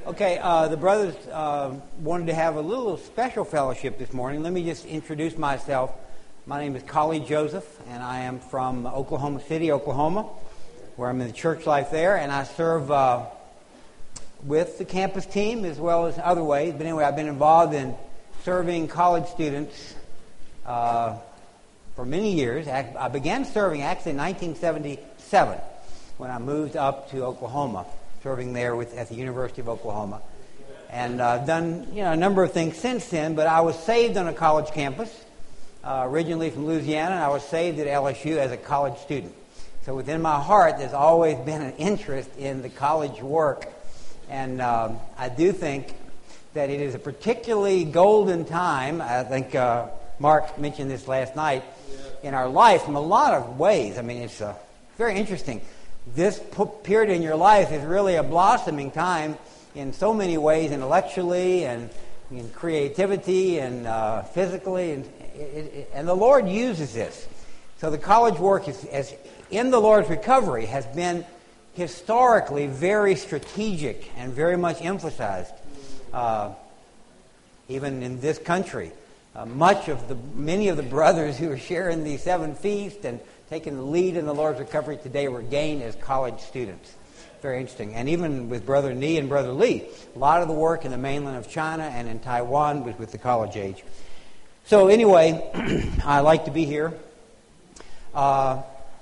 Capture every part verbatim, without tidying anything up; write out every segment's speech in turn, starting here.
Okay, uh, the brothers uh, wanted to have a little special fellowship this morning. Let me just introduce myself. My name is Collie Joseph, and I am from Oklahoma City, Oklahoma, where I'm in the church life there, and I serve uh, with the campus team as well as other ways. But anyway, I've been involved in serving college students uh, for many years. I began serving actually in nineteen seventy-seven when I moved up to Oklahoma, serving there with at the University of Oklahoma. And uh, I've done you know a number of things since then, but I was saved on a college campus, uh, originally from Louisiana, and I was saved at L S U as a college student. So within my heart, there's always been an interest in the college work. And um, I do think that it is a particularly golden time. I think uh, Mark mentioned this last night, in our life in a lot of ways. I mean, it's uh, very interesting. This period in your life is really a blossoming time in so many ways, intellectually and in creativity and uh, physically, and it, it, and the Lord uses this. So the college work is, as in the Lord's recovery, has been historically very strategic and very much emphasized, uh, even in this country. Uh, much of the many of the brothers who are sharing the seven feasts and taking the lead in the Lord's recovery today were gained as college students. Very interesting. And even with Brother Nee and Brother Lee, a lot of the work in the mainland of China and in Taiwan was with the college age. So anyway, I like to be here. Uh,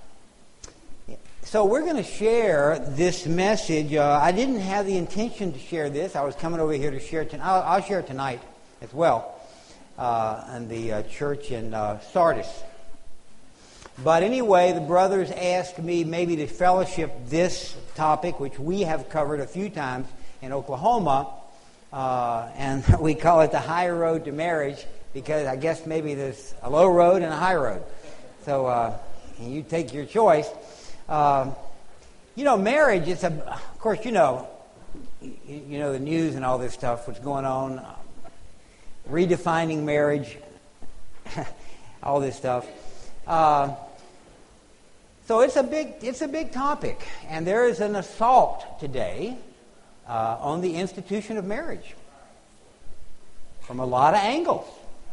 so we're going to share this message. Uh, I didn't have the intention to share this. I was coming over here to share it tonight. I'll, I'll share it tonight as well uh, in the uh, church in uh, Sardis. But anyway, the brothers asked me maybe to fellowship this topic, which we have covered a few times in Oklahoma, uh, and we call it the high road to marriage, because I guess maybe there's a low road and a high road. So uh, you take your choice. Uh, you know, marriage is a, of course, you know, you, you know the news and all this stuff, what's going on, uh, redefining marriage, all this stuff. Uh, so it's a big it's a big topic, and there is an assault today uh, on the institution of marriage from a lot of angles.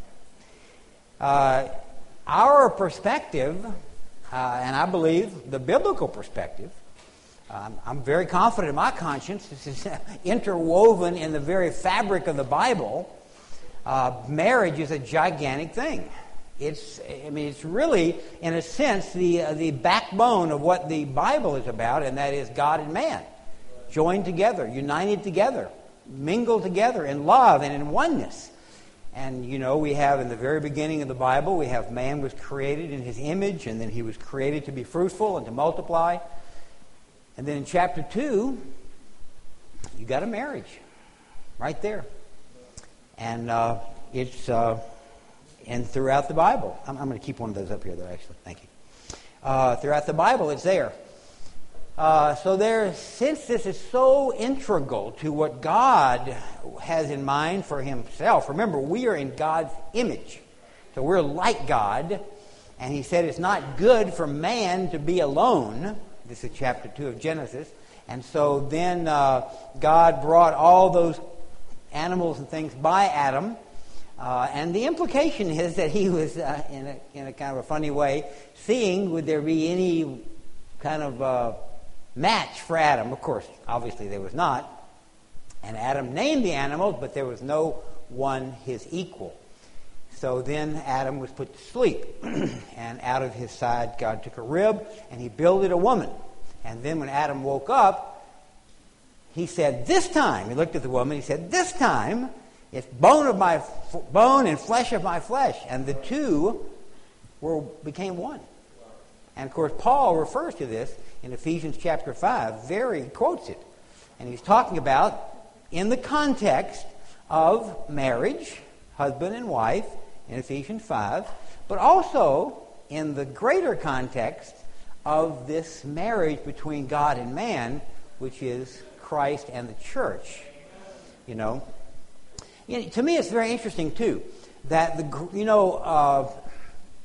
Uh, our perspective, uh, and I believe the biblical perspective, um, I'm very confident in my conscience, this is interwoven in the very fabric of the Bible. Uh, marriage is a gigantic thing. It's, I mean, it's really, in a sense, the uh, the backbone of what the Bible is about, and that is God and man, joined together, united together, mingled together in love and in oneness. And, you know, we have in the very beginning of the Bible, we have man was created in his image, and then he was created to be fruitful and to multiply. And then in chapter two, you got a marriage right there. And uh, it's... Uh, And throughout the Bible, I'm, I'm going to keep one of those up here, though, actually. Thank you. Uh, throughout the Bible, it's there. Uh, so there, since this is so integral to what God has in mind for himself, remember, we are in God's image. So we're like God. And he said it's not good for man to be alone. This is chapter two of Genesis. And so then uh, God brought all those animals and things by Adam. Uh, and the implication is that he was, uh, in, a, in a kind of a funny way, seeing would there be any kind of uh, match for Adam. Of course, obviously there was not. And Adam named the animals, but there was no one his equal. So then Adam was put to sleep. And out of his side God took a rib, and he builded a woman. And then when Adam woke up, he said, this time, he looked at the woman, he said, this time, it's bone of my f- bone and flesh of my flesh. And the two were became one. And of course, Paul refers to this in Ephesians chapter five. Very quotes it. And he's talking about in the context of marriage, husband and wife, in Ephesians five, but also in the greater context of this marriage between God and man, which is Christ and the church. You know, You know, to me, it's very interesting, too, that, the you know, uh,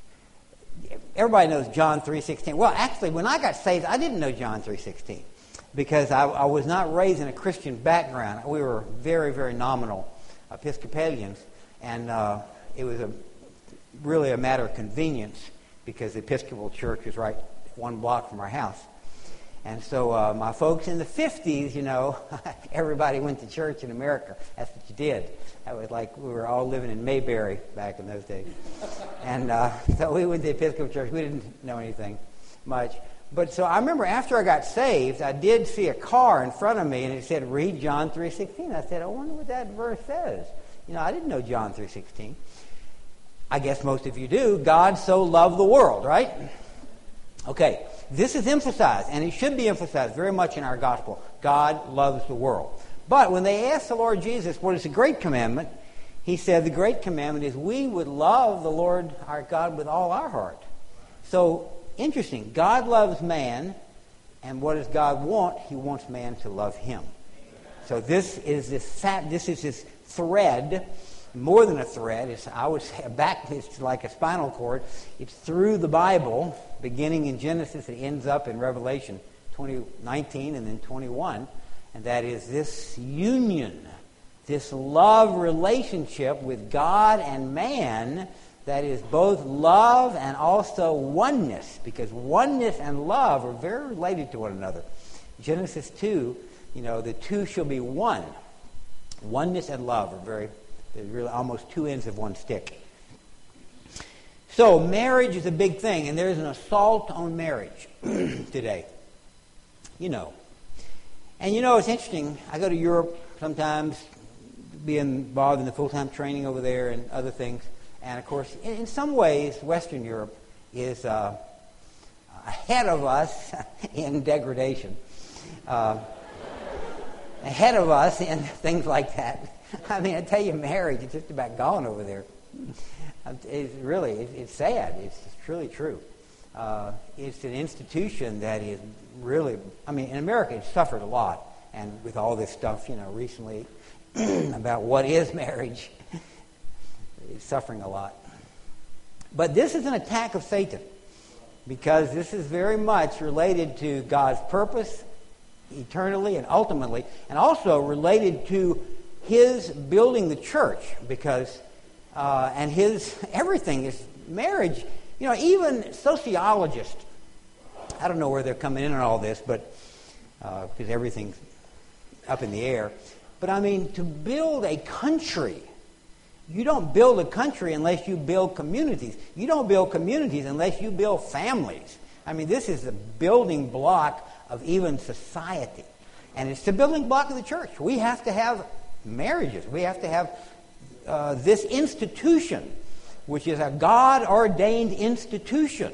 everybody knows John three sixteen. Well, actually, when I got saved, I didn't know John three sixteen. because I, I was not raised in a Christian background. We were very, very nominal Episcopalians, and uh, it was a really a matter of convenience because the Episcopal Church was right one block from our house. And so uh, my folks in the fifties, you know, everybody went to church in America. That's what you did. That was like we were all living in Mayberry back in those days. And uh, so we went to the Episcopal Church. We didn't know anything much. But so I remember after I got saved, I did see a car in front of me, and it said, read John three sixteen. I said, I wonder what that verse says. You know, I didn't know John three sixteen. I guess most of you do. God so loved the world, right? Okay. This is emphasized, and it should be emphasized very much in our gospel. God loves the world. But when they asked the Lord Jesus, what is the great commandment? He said the great commandment is we would love the Lord our God with all our heart. So, interesting. God loves man, and what does God want? He wants man to love him. So this is this fat, this is this thread, more than a thread. It's, I would say, back. It's like a spinal cord. It's through the Bible, beginning in Genesis, it ends up in Revelation twenty nineteen and then twenty-one, and that is this union, this love relationship with God and man that is both love and also oneness, because oneness and love are very related to one another. Genesis two, you know, the two shall be one. Oneness and love are very, they're really almost two ends of one stick. So marriage is a big thing, and there's an assault on marriage today. You know. And you know, it's interesting. I go to Europe sometimes, be involved in the full-time training over there and other things. And of course, in, in some ways, Western Europe is uh, ahead of us in degradation. Uh, ahead of us in things like that. I mean, I tell you, marriage is just about gone over there. It's really, it's sad. It's truly true. Uh, it's an institution that is really, I mean, in America it's suffered a lot. And with all this stuff, you know, recently about what is marriage, it's suffering a lot. But this is an attack of Satan, because this is very much related to God's purpose eternally and ultimately, and also related to his building the church, because uh, and his everything is marriage. You know, even sociologists, I don't know where they're coming in on all this, but uh, because everything's up in the air. But I mean, to build a country, you don't build a country unless you build communities. You don't build communities unless you build families. I mean, this is the building block of even society. And it's the building block of the church. We have to have marriages. We have to have uh, this institution, which is a God-ordained institution.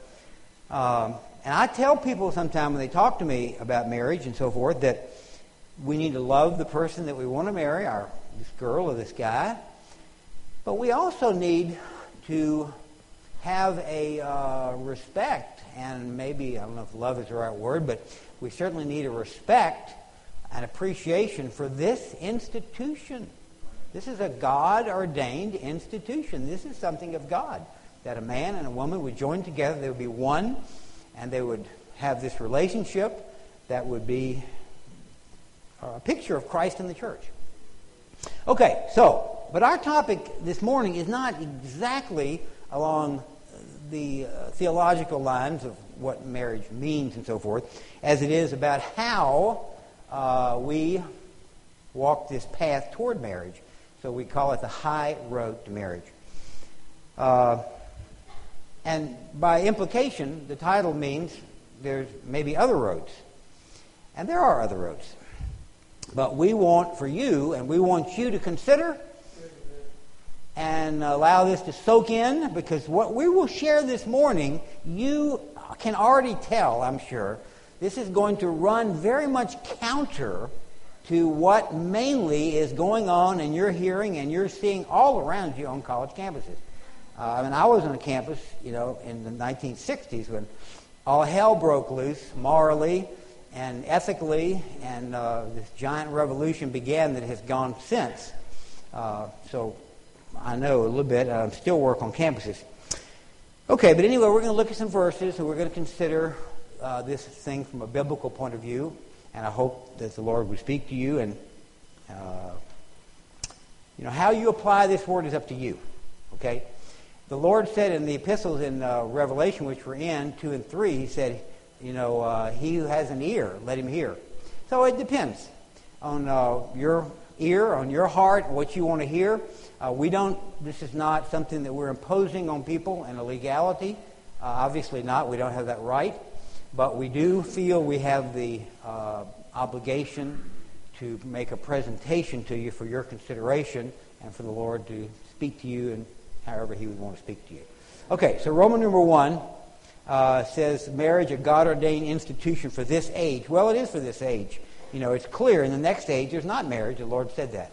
Um, and I tell people sometimes when they talk to me about marriage and so forth that we need to love the person that we want to marry, our this girl or this guy. But we also need to have a uh, respect, and maybe, I don't know if love is the right word, but we certainly need a respect and appreciation for this institution. This is a God-ordained institution. This is something of God, that a man and a woman would join together, they would be one, and they would have this relationship that would be a picture of Christ in the church. Okay, so, but our topic this morning is not exactly along the uh, theological lines of what marriage means and so forth, as it is about how uh, we walk this path toward marriage. So we call it the high road to marriage. Uh, and by implication, the title means there's maybe other roads. And there are other roads. But we want for you, and we want you to consider and allow this to soak in, because what we will share this morning, you can already tell, I'm sure, this is going to run very much counter to what mainly is going on and you're hearing and you're seeing all around you on college campuses. Uh, I mean, I was on a campus, you know, in the nineteen sixties when all hell broke loose morally and ethically, and uh, this giant revolution began that has gone since. Uh, so I know a little bit. I still work on campuses. Okay, but anyway, we're going to look at some verses, and we're going to consider uh, this thing from a biblical point of view. And I hope that the Lord would speak to you. And, uh, you know, how you apply this word is up to you. Okay? The Lord said in the epistles in uh, Revelation, which we're in, two and three, he said, you know, uh, he who has an ear, let him hear. So it depends on uh, your ear, on your heart, what you want to hear. Uh, we don't, this is not something that we're imposing on people in a legality. Uh, obviously not. We don't have that right. But we do feel we have the uh, obligation to make a presentation to you for your consideration and for the Lord to speak to you and however he would want to speak to you. Okay, so Roman number one uh, says marriage a God-ordained institution for this age. Well, it is for this age. You know, it's clear in the next age there's not marriage. The Lord said that.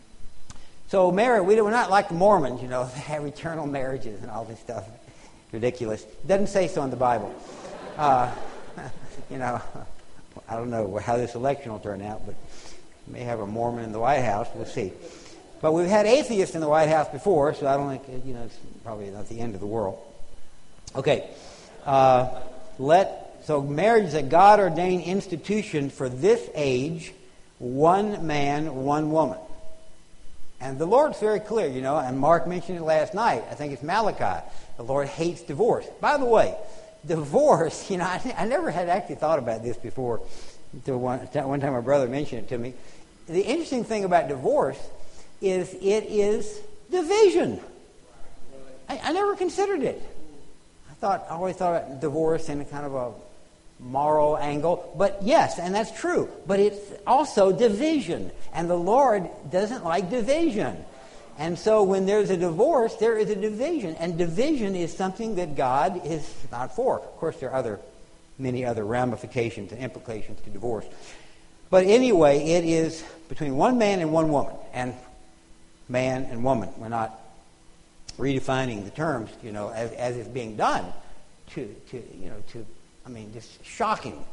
So marriage, we, we're not like the Mormons, you know, they have eternal marriages and all this stuff. Ridiculous. It doesn't say so in the Bible. Uh, you know, I don't know how this election will turn out, but we may have a Mormon in the White House. We'll see. But we've had atheists in the White House before, so I don't think, you know, it's probably not the end of the world. Okay. Uh, let so marriage is a God-ordained institution for this age, one man, one woman. And the Lord's very clear, you know, and Mark mentioned it last night. I think it's Malachi. The Lord hates divorce. By the way, divorce, you know, I, I never had actually thought about this before until one, one time my brother mentioned it to me. The interesting thing about divorce is it is division. I, I never considered it. I thought, I always thought about divorce in a kind of a moral angle, but yes, and that's true, but it's also division, and the Lord doesn't like division. And so when there's a divorce, there is a division, and division is something that God is not for. Of course, there are other many other ramifications and implications to divorce, but anyway, it is between one man and one woman, and man and woman. We're not redefining the terms, you know, as, as is being done to, to you know to I mean, just shocking.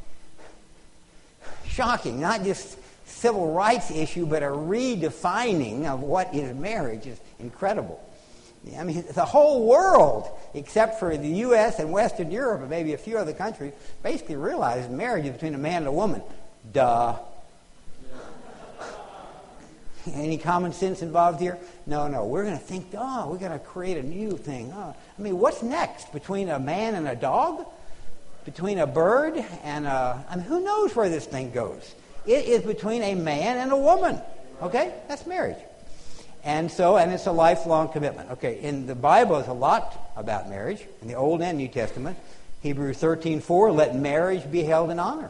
Shocking. Not just civil rights issue, but a redefining of what is marriage is incredible. I mean, the whole world, except for the U S and Western Europe and maybe a few other countries, basically realizes marriage is between a man and a woman. Duh. Any common sense involved here? No, no. We're going to think, oh, we're going to create a new thing. Oh. I mean, what's next? Between a man and a dog? Between a bird and a... I mean, who knows where this thing goes? It is between a man and a woman. Okay? That's marriage. And so, and it's a lifelong commitment. Okay, in the Bible, there's a lot about marriage, in the Old and New Testament. Hebrews thirteen four, let marriage be held in honor.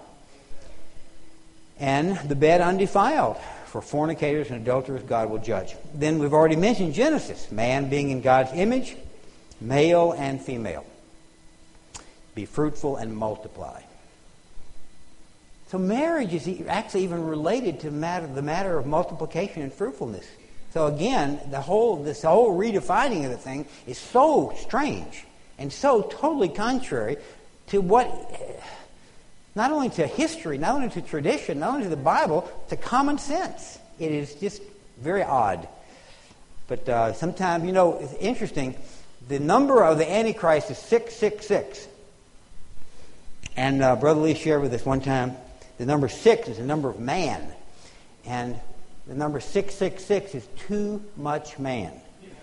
And the bed undefiled. For fornicators and adulterers, God will judge. Then we've already mentioned Genesis. Man being in God's image, male and female. Be fruitful and multiply. So marriage is actually even related to matter, the matter of multiplication and fruitfulness. So again, the whole this whole redefining of the thing is so strange and so totally contrary to what, not only to history, not only to tradition, not only to the Bible, to common sense. It is just very odd. But uh, sometimes, you know, it's interesting. The number of the Antichrist is six six six. And uh, Brother Lee shared with us one time, the number six is the number of man. And the number six six six is too much man.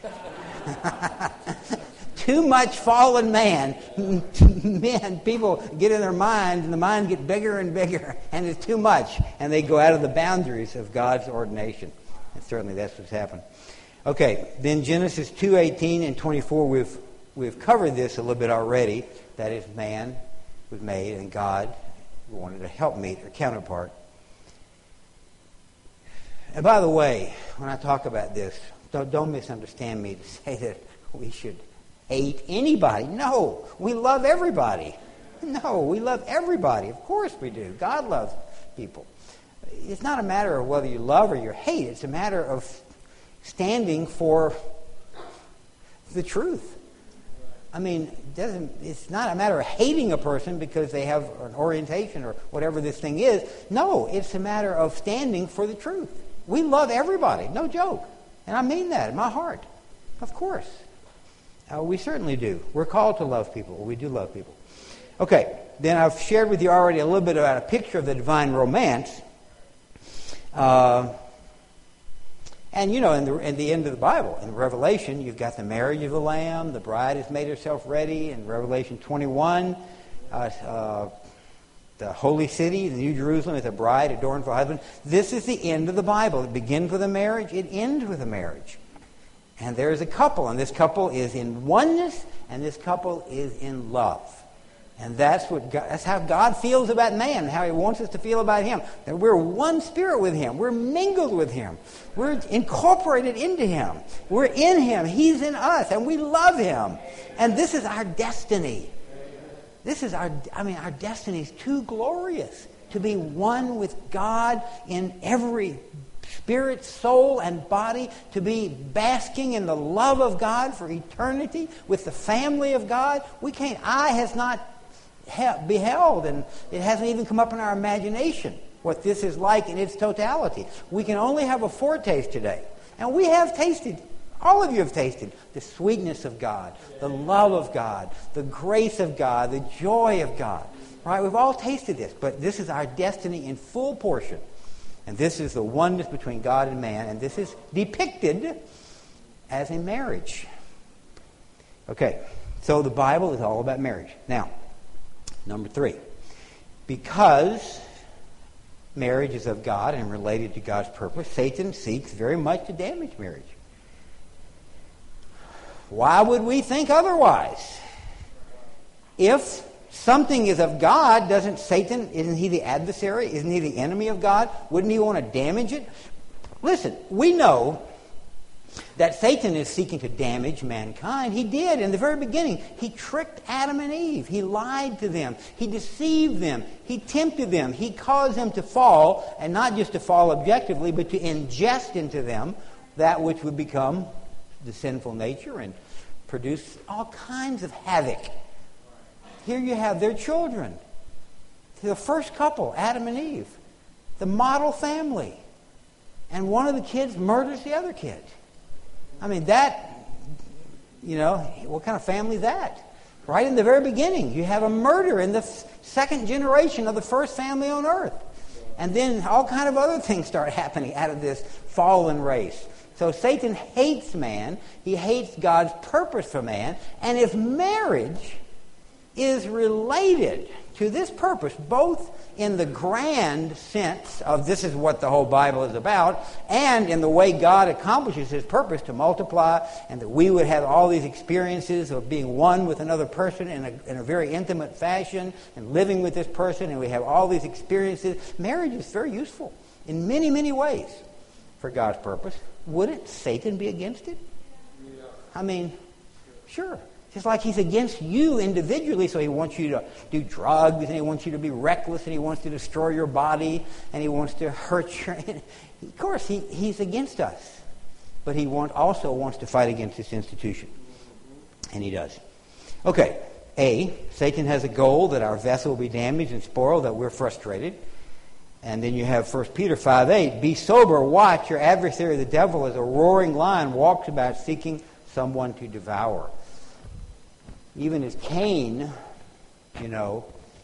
Too much fallen man. Men, people get in their minds, and the minds get bigger and bigger, and it's too much. And they go out of the boundaries of God's ordination. And certainly that's what's happened. Okay, then Genesis two eighteen and twenty-four, we've, we've covered this a little bit already. That is, man was made, and God wanted a helpmeet or counterpart. And by the way, when I talk about this, don't, don't misunderstand me to say that we should hate anybody. No, we love everybody. No, we love everybody. Of course we do. God loves people. It's not a matter of whether you love or you hate. It's a matter of standing for the truth. I mean, it doesn't, it's not a matter of hating a person because they have an orientation or whatever this thing is. No, it's a matter of standing for the truth. We love everybody, no joke. And I mean that in my heart. Of course. Uh, we certainly do. We're called to love people. We do love people. Okay, then I've shared with you already a little bit about a picture of the divine romance. Uh, and, you know, in the, in the end of the Bible, in Revelation, you've got the marriage of the Lamb. The bride has made herself ready. In Revelation twenty-one, uh, uh, the holy city, the New Jerusalem, is a bride adorned for her husband. This is the end of the Bible. It begins with a marriage. It ends with a marriage. And there is a couple, and this couple is in oneness, and this couple is in love. And that's what God, that's how God feels about man, how He wants us to feel about Him. That we're one spirit with Him. We're mingled with Him. We're incorporated into Him. We're in Him. He's in us, and we love Him. And this is our destiny. This is our, I mean, our destiny is too glorious to be one with God in every spirit, soul, and body, to be basking in the love of God for eternity with the family of God. We can't, eye has not he- beheld, and it hasn't even come up in our imagination what this is like in its totality. We can only have a foretaste today. And we have tasted, all of you have tasted, the sweetness of God, the love of God, the grace of God, the joy of God. Right? We've all tasted this, but this is our destiny in full portion. And this is the oneness between God and man, and this is depicted as a marriage. Okay, so the Bible is all about marriage. Now, number three, because marriage is of God and related to God's purpose, Satan seeks very much to damage marriage. Why would we think otherwise? If something is of God, doesn't Satan, isn't he the adversary? Isn't he the enemy of God? Wouldn't he want to damage it? Listen, we know that Satan is seeking to damage mankind. He did in the very beginning. He tricked Adam and Eve. He lied to them. He deceived them. He tempted them. He caused them to fall, and not just to fall objectively, but to ingest into them that which would become the sinful nature and produce all kinds of havoc. Here you have their children. The first couple, Adam and Eve. The model family. And one of the kids murders the other kid. I mean, that, you know, what kind of family is that? Right in the very beginning, you have a murder in the second generation of the first family on earth. And then all kind of other things start happening out of this fallen race. So Satan hates man. He hates God's purpose for man. And if marriage is related to this purpose, both in the grand sense of this is what the whole Bible is about, and in the way God accomplishes His purpose to multiply, and that we would have all these experiences of being one with another person in a, in a very intimate fashion, and living with this person, and we have all these experiences. Marriage is very useful in many, many ways for God's purpose. Wouldn't Satan be against it? I mean, sure. Just like he's against you individually, so he wants you to do drugs, and he wants you to be reckless, and he wants to destroy your body, and he wants to hurt your... Of course, he, he's against us. But he want, also wants to fight against this institution. And he does. Okay, A, Satan has a goal that our vessel will be damaged and spoiled, that we're frustrated. And then you have First Peter five eight, be sober, watch, your adversary the devil as a roaring lion walks about seeking someone to devour. Even as Cain, you know,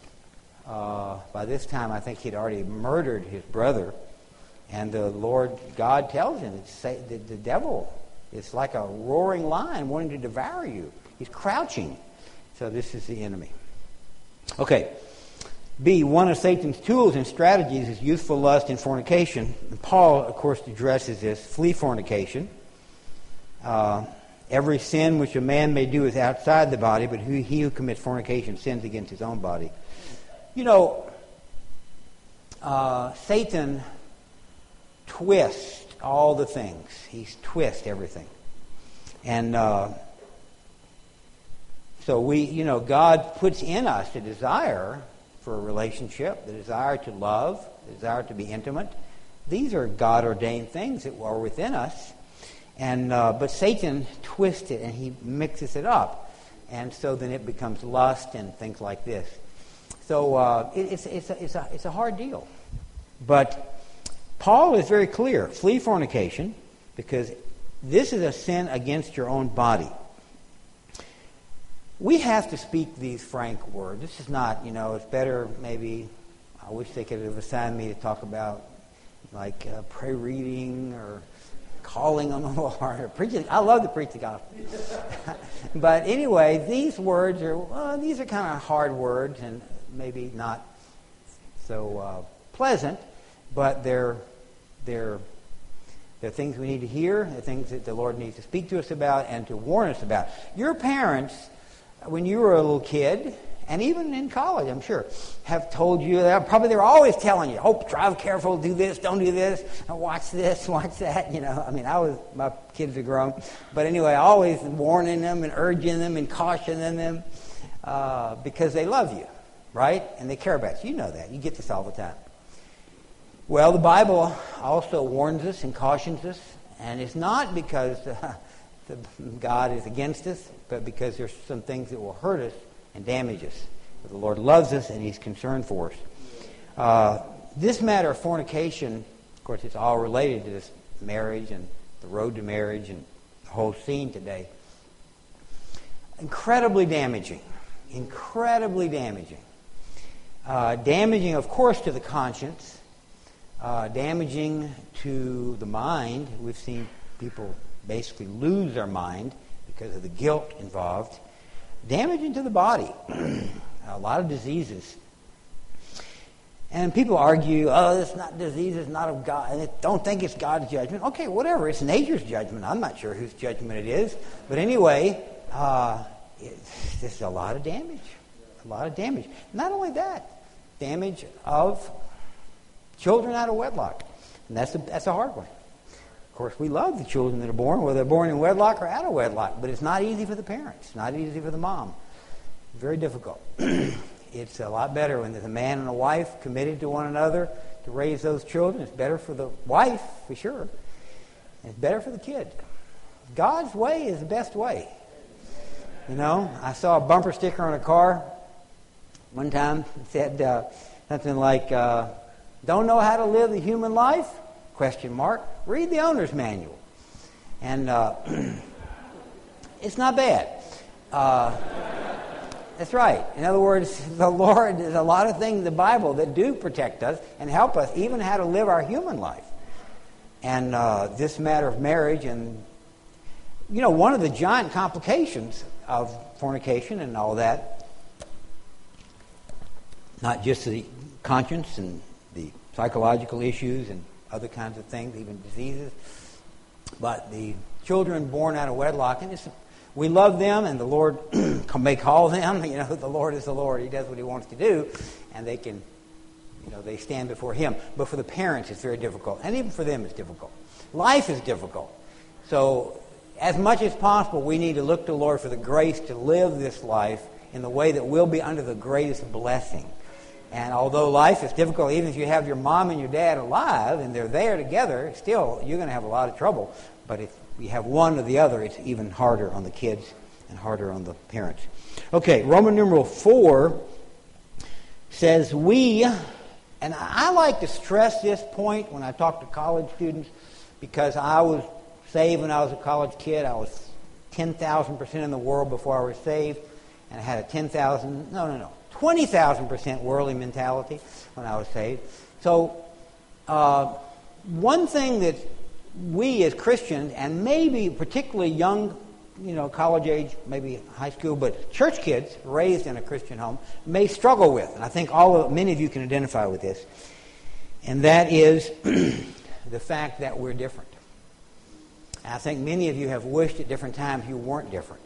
uh, by this time I think he'd already murdered his brother. And the Lord God tells him, it's, the, the devil is like a roaring lion wanting to devour you. He's crouching. So this is the enemy. Okay. B, one of Satan's tools and strategies is youthful lust and fornication. And Paul, of course, addresses this. Flee fornication. Uh, Every sin which a man may do is outside the body, but he, he who commits fornication sins against his own body. You know, uh, Satan twists all the things. He twists everything. And uh, so we, you know, God puts in us a desire for a relationship, the desire to love, the desire to be intimate. These are God-ordained things that are within us. And uh, but Satan twists it and he mixes it up, and so then it becomes lust and things like this. So uh, it, it's it's a, it's a it's a hard deal, but Paul is very clear: flee fornication, because this is a sin against your own body. we have to speak these frank words. This is not, you know, it's better maybe, I wish they could have assigned me to talk about like uh, prayer reading or calling on the Lord or preaching. I love to preach the gospel. But anyway, these words are, well, these are kind of hard words and maybe not so uh, pleasant, but they're, they're, they're things we need to hear, they're things that the Lord needs to speak to us about and to warn us about. Your parents, when you were a little kid, and even in college, I'm sure, have told you, probably they're always telling you, oh, drive careful, do this, don't do this, watch this, watch that, you know. I mean, I was, my kids are grown. But anyway, always warning them and urging them and cautioning them uh, because they love you, right? And they care about you. You know that. You get this all the time. Well, the Bible also warns us and cautions us, and it's not because uh, the, God is against us, but because there's some things that will hurt us and damage us. But the Lord loves us, and He's concerned for us. Uh, this matter of fornication, of course, it's all related to this marriage and the road to marriage and the whole scene today. Incredibly damaging. Incredibly damaging. Uh, damaging, of course, to the conscience. Uh, damaging to the mind. We've seen people basically lose their mind because of the guilt involved. Damaging to the body. A lot of diseases. And people argue, oh, it's not disease, it's not of God. And don't think it's God's judgment. Okay, whatever. It's nature's judgment. I'm not sure whose judgment it is. But anyway, uh, it's just a lot of damage. A lot of damage. Not only that, damage of children out of wedlock. And that's a, that's a hard one. Of course, we love the children that are born, whether they're born in wedlock or out of wedlock, but it's not easy for the parents. It's not easy for the mom. Very difficult. It's a lot better when there's a man and a wife committed to one another to raise those children. It's better for the wife, for sure. And it's better for the kid. God's way is the best way. You know, I saw a bumper sticker on a car one time. It said uh, something like, uh, don't know how to live the human life? Question mark. Read the owner's manual. And uh, it's not bad. Uh, that's right. In other words, the Lord, there's a lot of things in the Bible that do protect us and help us, even how to live our human life. And uh, this matter of marriage and, you know, one of the giant complications of fornication and all that, not just the conscience and the psychological issues and other kinds of things, even diseases, but the children born out of wedlock, and it's, we love them, and the Lord may call them. You know, the Lord is the Lord; He does what He wants to do, and they can, you know, they stand before Him. But for the parents, it's very difficult, and even for them, it's difficult. Life is difficult, so as much as possible, we need to look to the Lord for the grace to live this life in the way that will be under the greatest blessing. And although life is difficult, even if you have your mom and your dad alive and they're there together, still you're going to have a lot of trouble. But if you have one or the other, it's even harder on the kids and harder on the parents. Okay, Roman numeral four says we, and I like to stress this point when I talk to college students because I was saved when I was a college kid. I was ten thousand percent in the world before I was saved, and I had a ten thousand, no, no, no. twenty thousand percent worldly mentality when I was saved. So uh, one thing that we as Christians, and maybe particularly young, you know, college age, maybe high school, but church kids raised in a Christian home may struggle with, and I think all of, many of you can identify with this, and that is the fact that we're different. And I think many of you have wished at different times you weren't different.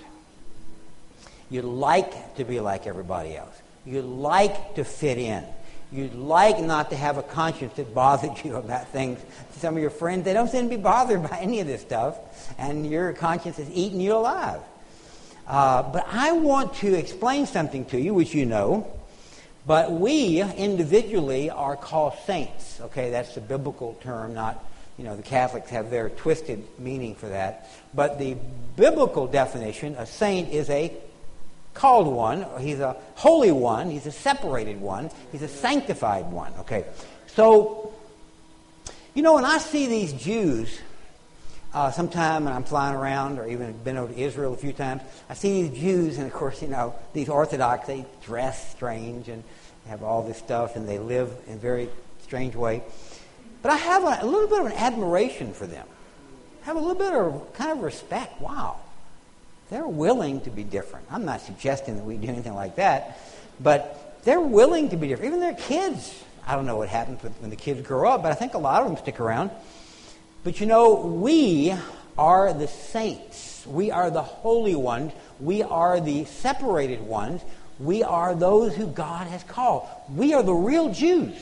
You'd like to be like everybody else. You'd like to fit in. You'd like not to have a conscience that bothered you about things. Some of your friends, they don't seem to be bothered by any of this stuff, and your conscience is eating you alive. Uh, but I want to explain something to you, which you know. But we individually are called saints. Okay, that's the biblical term, not, you know, the Catholics have their twisted meaning for that. But the biblical definition, a saint is a called one, he's a holy one, he's a separated one, he's a sanctified one. Okay, so, you know, when I see these Jews uh, sometime and I'm flying around, or even been over to Israel a few times, I see these Jews, and of course, you know, these Orthodox, they dress strange and have all this stuff, and they live in a very strange way. But I have a, a little bit of an admiration for them. I have a little bit of kind of respect. Wow. They're willing to be different. I'm not suggesting that we do anything like that, but they're willing to be different. Even their kids. I don't know what happens when the kids grow up, but I think a lot of them stick around. But you know, we are the saints. We are the holy ones. We are the separated ones. We are those who God has called. We are the real Jews.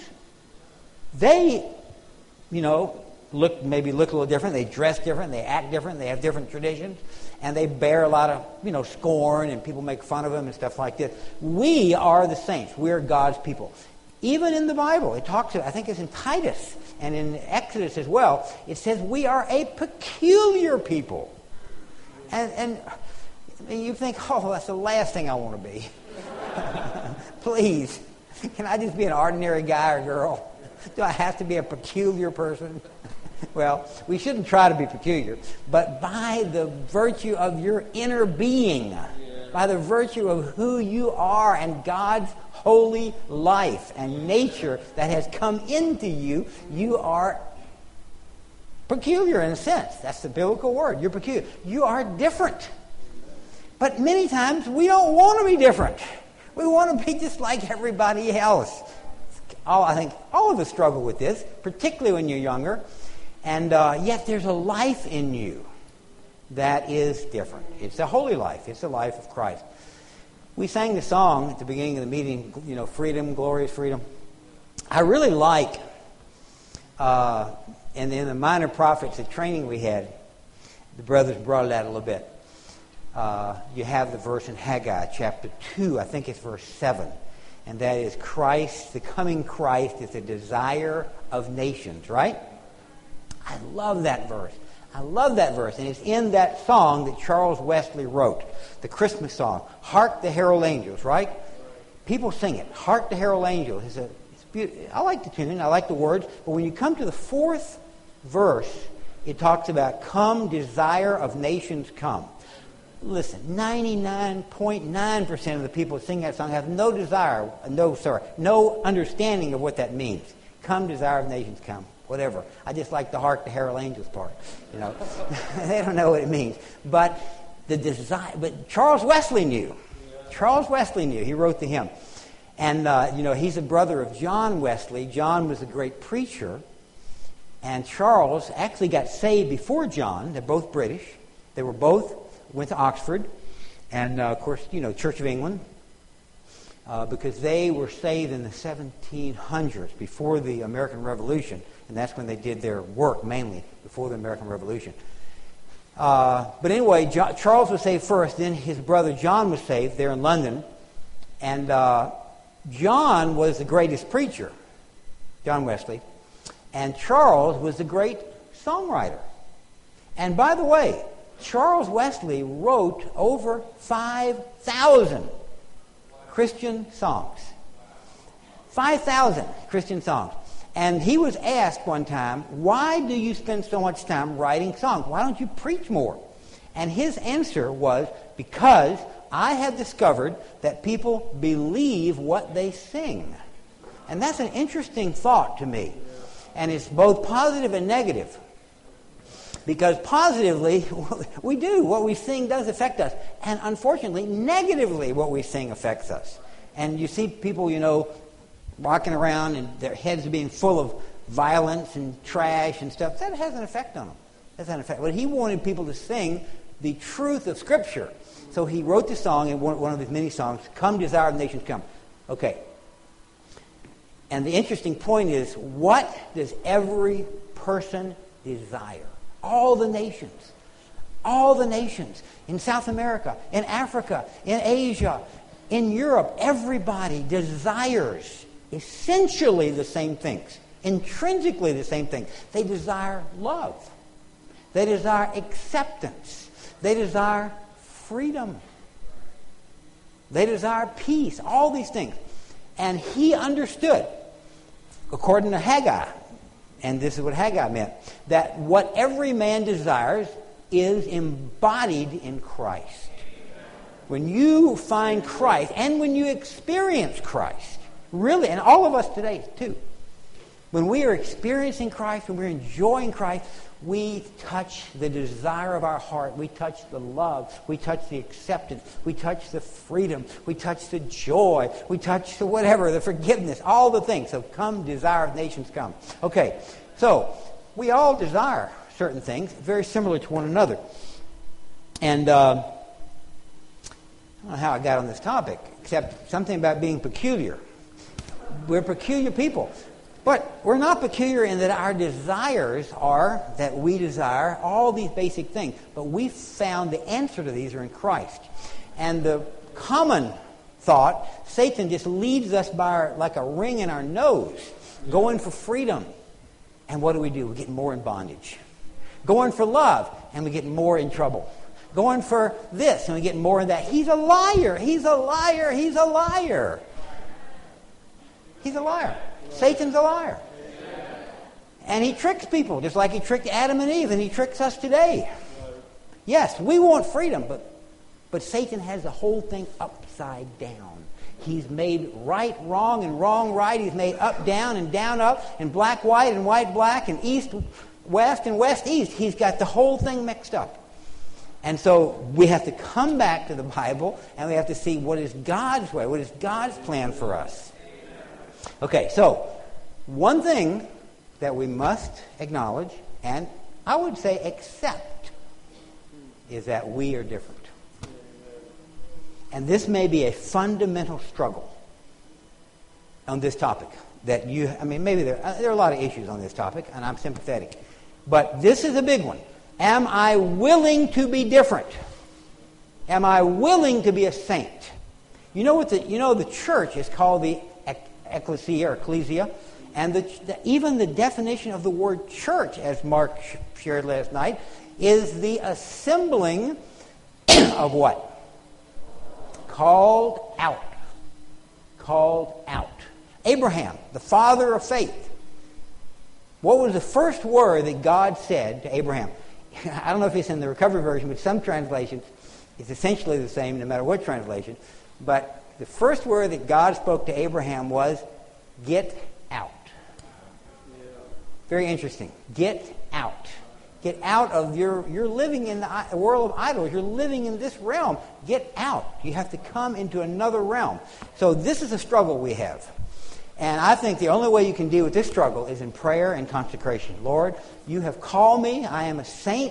They, you know, look maybe look a little different. They dress different. They act different. They have different traditions. And they bear a lot of, you know, scorn, and people make fun of them and stuff like this. We are the saints. We are God's people. Even in the Bible, it talks, I think it's in Titus and in Exodus as well, it says we are a peculiar people. And, and, and you think, oh, that's the last thing I want to be. Please, can I just be an ordinary guy or girl? Do I have to be a peculiar person? Well, we shouldn't try to be peculiar, but by the virtue of your inner being, by the virtue of who you are and God's holy life and nature that has come into you, you are peculiar in a sense. That's the biblical word. You're peculiar. You are different. But many times we don't want to be different. We want to be just like everybody else. All, I think all of us struggle with this, particularly when you're younger. And uh, yet there's a life in you that is different. It's a holy life. It's the life of Christ. We sang the song at the beginning of the meeting, you know, freedom, glorious freedom. I really like, uh, and in the Minor Prophets, the training we had, the brothers brought it out a little bit. Uh, you have the verse in Haggai, chapter two, I think it's verse seven. And that is Christ, the coming Christ is the desire of nations, right? I love that verse. I love that verse. And it's in that song that Charles Wesley wrote, the Christmas song, Hark the Herald Angels, right? People sing it. Hark the Herald Angels. It's a, it's beautiful. I like the tune. I like the words. But when you come to the fourth verse, it talks about, come, desire of nations, come. Listen, ninety-nine point nine percent of the people who sing that song have no desire, no, sorry, no understanding of what that means. Come, desire of nations, come. Whatever. I just like the Hark the Herald Angels part. You know, they don't know what it means. But the desire. But Charles Wesley knew. Charles Wesley knew. He wrote the hymn, and uh, you know, he's a brother of John Wesley. John was a great preacher, and Charles actually got saved before John. They're both British. They were both went to Oxford, and uh, of course, you know, Church of England. Uh, because they were saved in the seventeen hundreds, before the American Revolution, and that's when they did their work mainly, before the American Revolution. Uh, but anyway, John, Charles was saved first, then his brother John was saved there in London, and uh, John was the greatest preacher, John Wesley, and Charles was the great songwriter. And by the way, Charles Wesley wrote over five thousand Christian songs. five thousand Christian songs. And he was asked one time, why do you spend so much time writing songs? Why don't you preach more? And his answer was, because I have discovered that people believe what they sing. And that's an interesting thought to me. And it's both positive and negative. Because positively, we do. What we sing does affect us. And unfortunately, negatively, what we sing affects us. And you see people, you know, walking around and their heads are being full of violence and trash and stuff. That has an effect on them. That's an effect. But he wanted people to sing the truth of Scripture. So he wrote the song in one of his many songs, Come, Desire of the Nations, Come. Okay. And the interesting point is, what does every person desire? All the nations, all the nations in South America, in Africa, in Asia, in Europe, everybody desires essentially the same things, intrinsically the same things. They desire love. They desire acceptance. They desire freedom. They desire peace, all these things. And he understood, according to Haggai, And this is what Haggai meant. That what every man desires is embodied in Christ. When you find Christ, and when you experience Christ, really, and all of us today too, when we are experiencing Christ, when we're enjoying Christ, we touch the desire of our heart. We touch the love. We touch the acceptance. We touch the freedom. We touch the joy. We touch the whatever, the forgiveness, all the things. So come, desire of nations, come. Okay, so we all desire certain things, very similar to one another. And uh, I don't know how I got on this topic, except something about being peculiar. We're peculiar people. But we're not peculiar in that our desires are, that we desire, all these basic things. But we found the answer to these are in Christ. And the common thought, Satan just leads us by our, like a ring in our nose, going for freedom. And what do we do? We get more in bondage. Going for love, and we get more in trouble. Going for this, and we get more in that. He's a liar. He's a liar. He's a liar. He's a liar. Satan's a liar. And he tricks people, just like he tricked Adam and Eve, and he tricks us today. Yes, we want freedom, but, but Satan has the whole thing upside down. He's made right wrong and wrong right. He's made up down and down up and black white and white black and east west and west east. He's got the whole thing mixed up. And so we have to come back to the Bible, and we have to see what is God's way, what is God's plan for us. Okay, so one thing that we must acknowledge, and I would say accept, is that we are different. And this may be a fundamental struggle on this topic. That you, I mean, maybe there, there are a lot of issues on this topic, and I'm sympathetic. But this is a big one. Am I willing to be different? Am I willing to be a saint? You know what the, you know the church is called the ecclesia or ecclesia, and the, the, even the definition of the word church, as Mark sh- shared last night, is the assembling of what? Called out. Called out. Abraham, the father of faith. What was the first word that God said to Abraham? I don't know if it's in the Recovery Version, but some translations, it's essentially the same no matter what translation. But the first word that God spoke to Abraham was, get out. Very interesting. Get out. Get out of your, you're living in the world of idols. You're living in this realm. Get out. You have to come into another realm. So this is a struggle we have. And I think the only way you can deal with this struggle is in prayer and consecration. Lord, you have called me. I am a saint.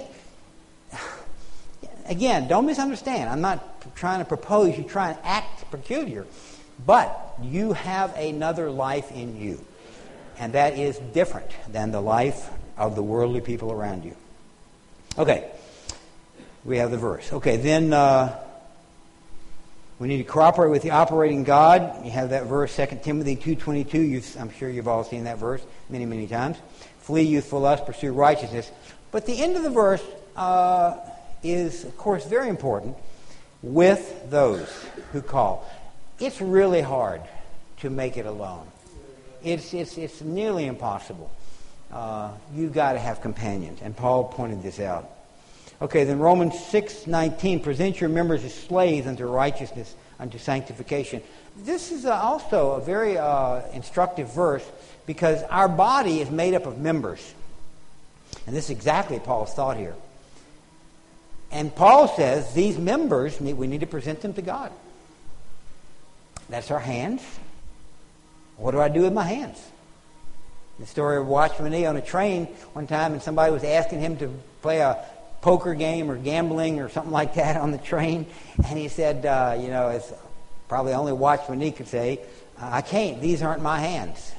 Again, don't misunderstand. I'm not trying to propose you try and act peculiar. But you have another life in you. And that is different than the life of the worldly people around you. Okay. We have the verse. Okay, then uh, we need to cooperate with the operating God. You have that verse, Second Timothy two twenty-two. You've, I'm sure you've all seen that verse many, many times. Flee youthful lust, pursue righteousness. But the end of the verse uh, is, of course, very important. With those who call. It's really hard to make it alone. It's it's it's nearly impossible. Uh, you've got to have companions, and Paul pointed this out. Okay, then Romans six nineteen, present your members as slaves unto righteousness, unto sanctification. This is uh, also a very uh, instructive verse because our body is made up of members. And this is exactly Paul's thought here. And Paul says these members, we need to present them to God. That's our hands. What do I do with my hands? The story of Watchman Nee on a train one time, and somebody was asking him to play a poker game or gambling or something like that on the train. And he said, uh, you know, as probably only Watchman Nee could say, I can't. These aren't my hands.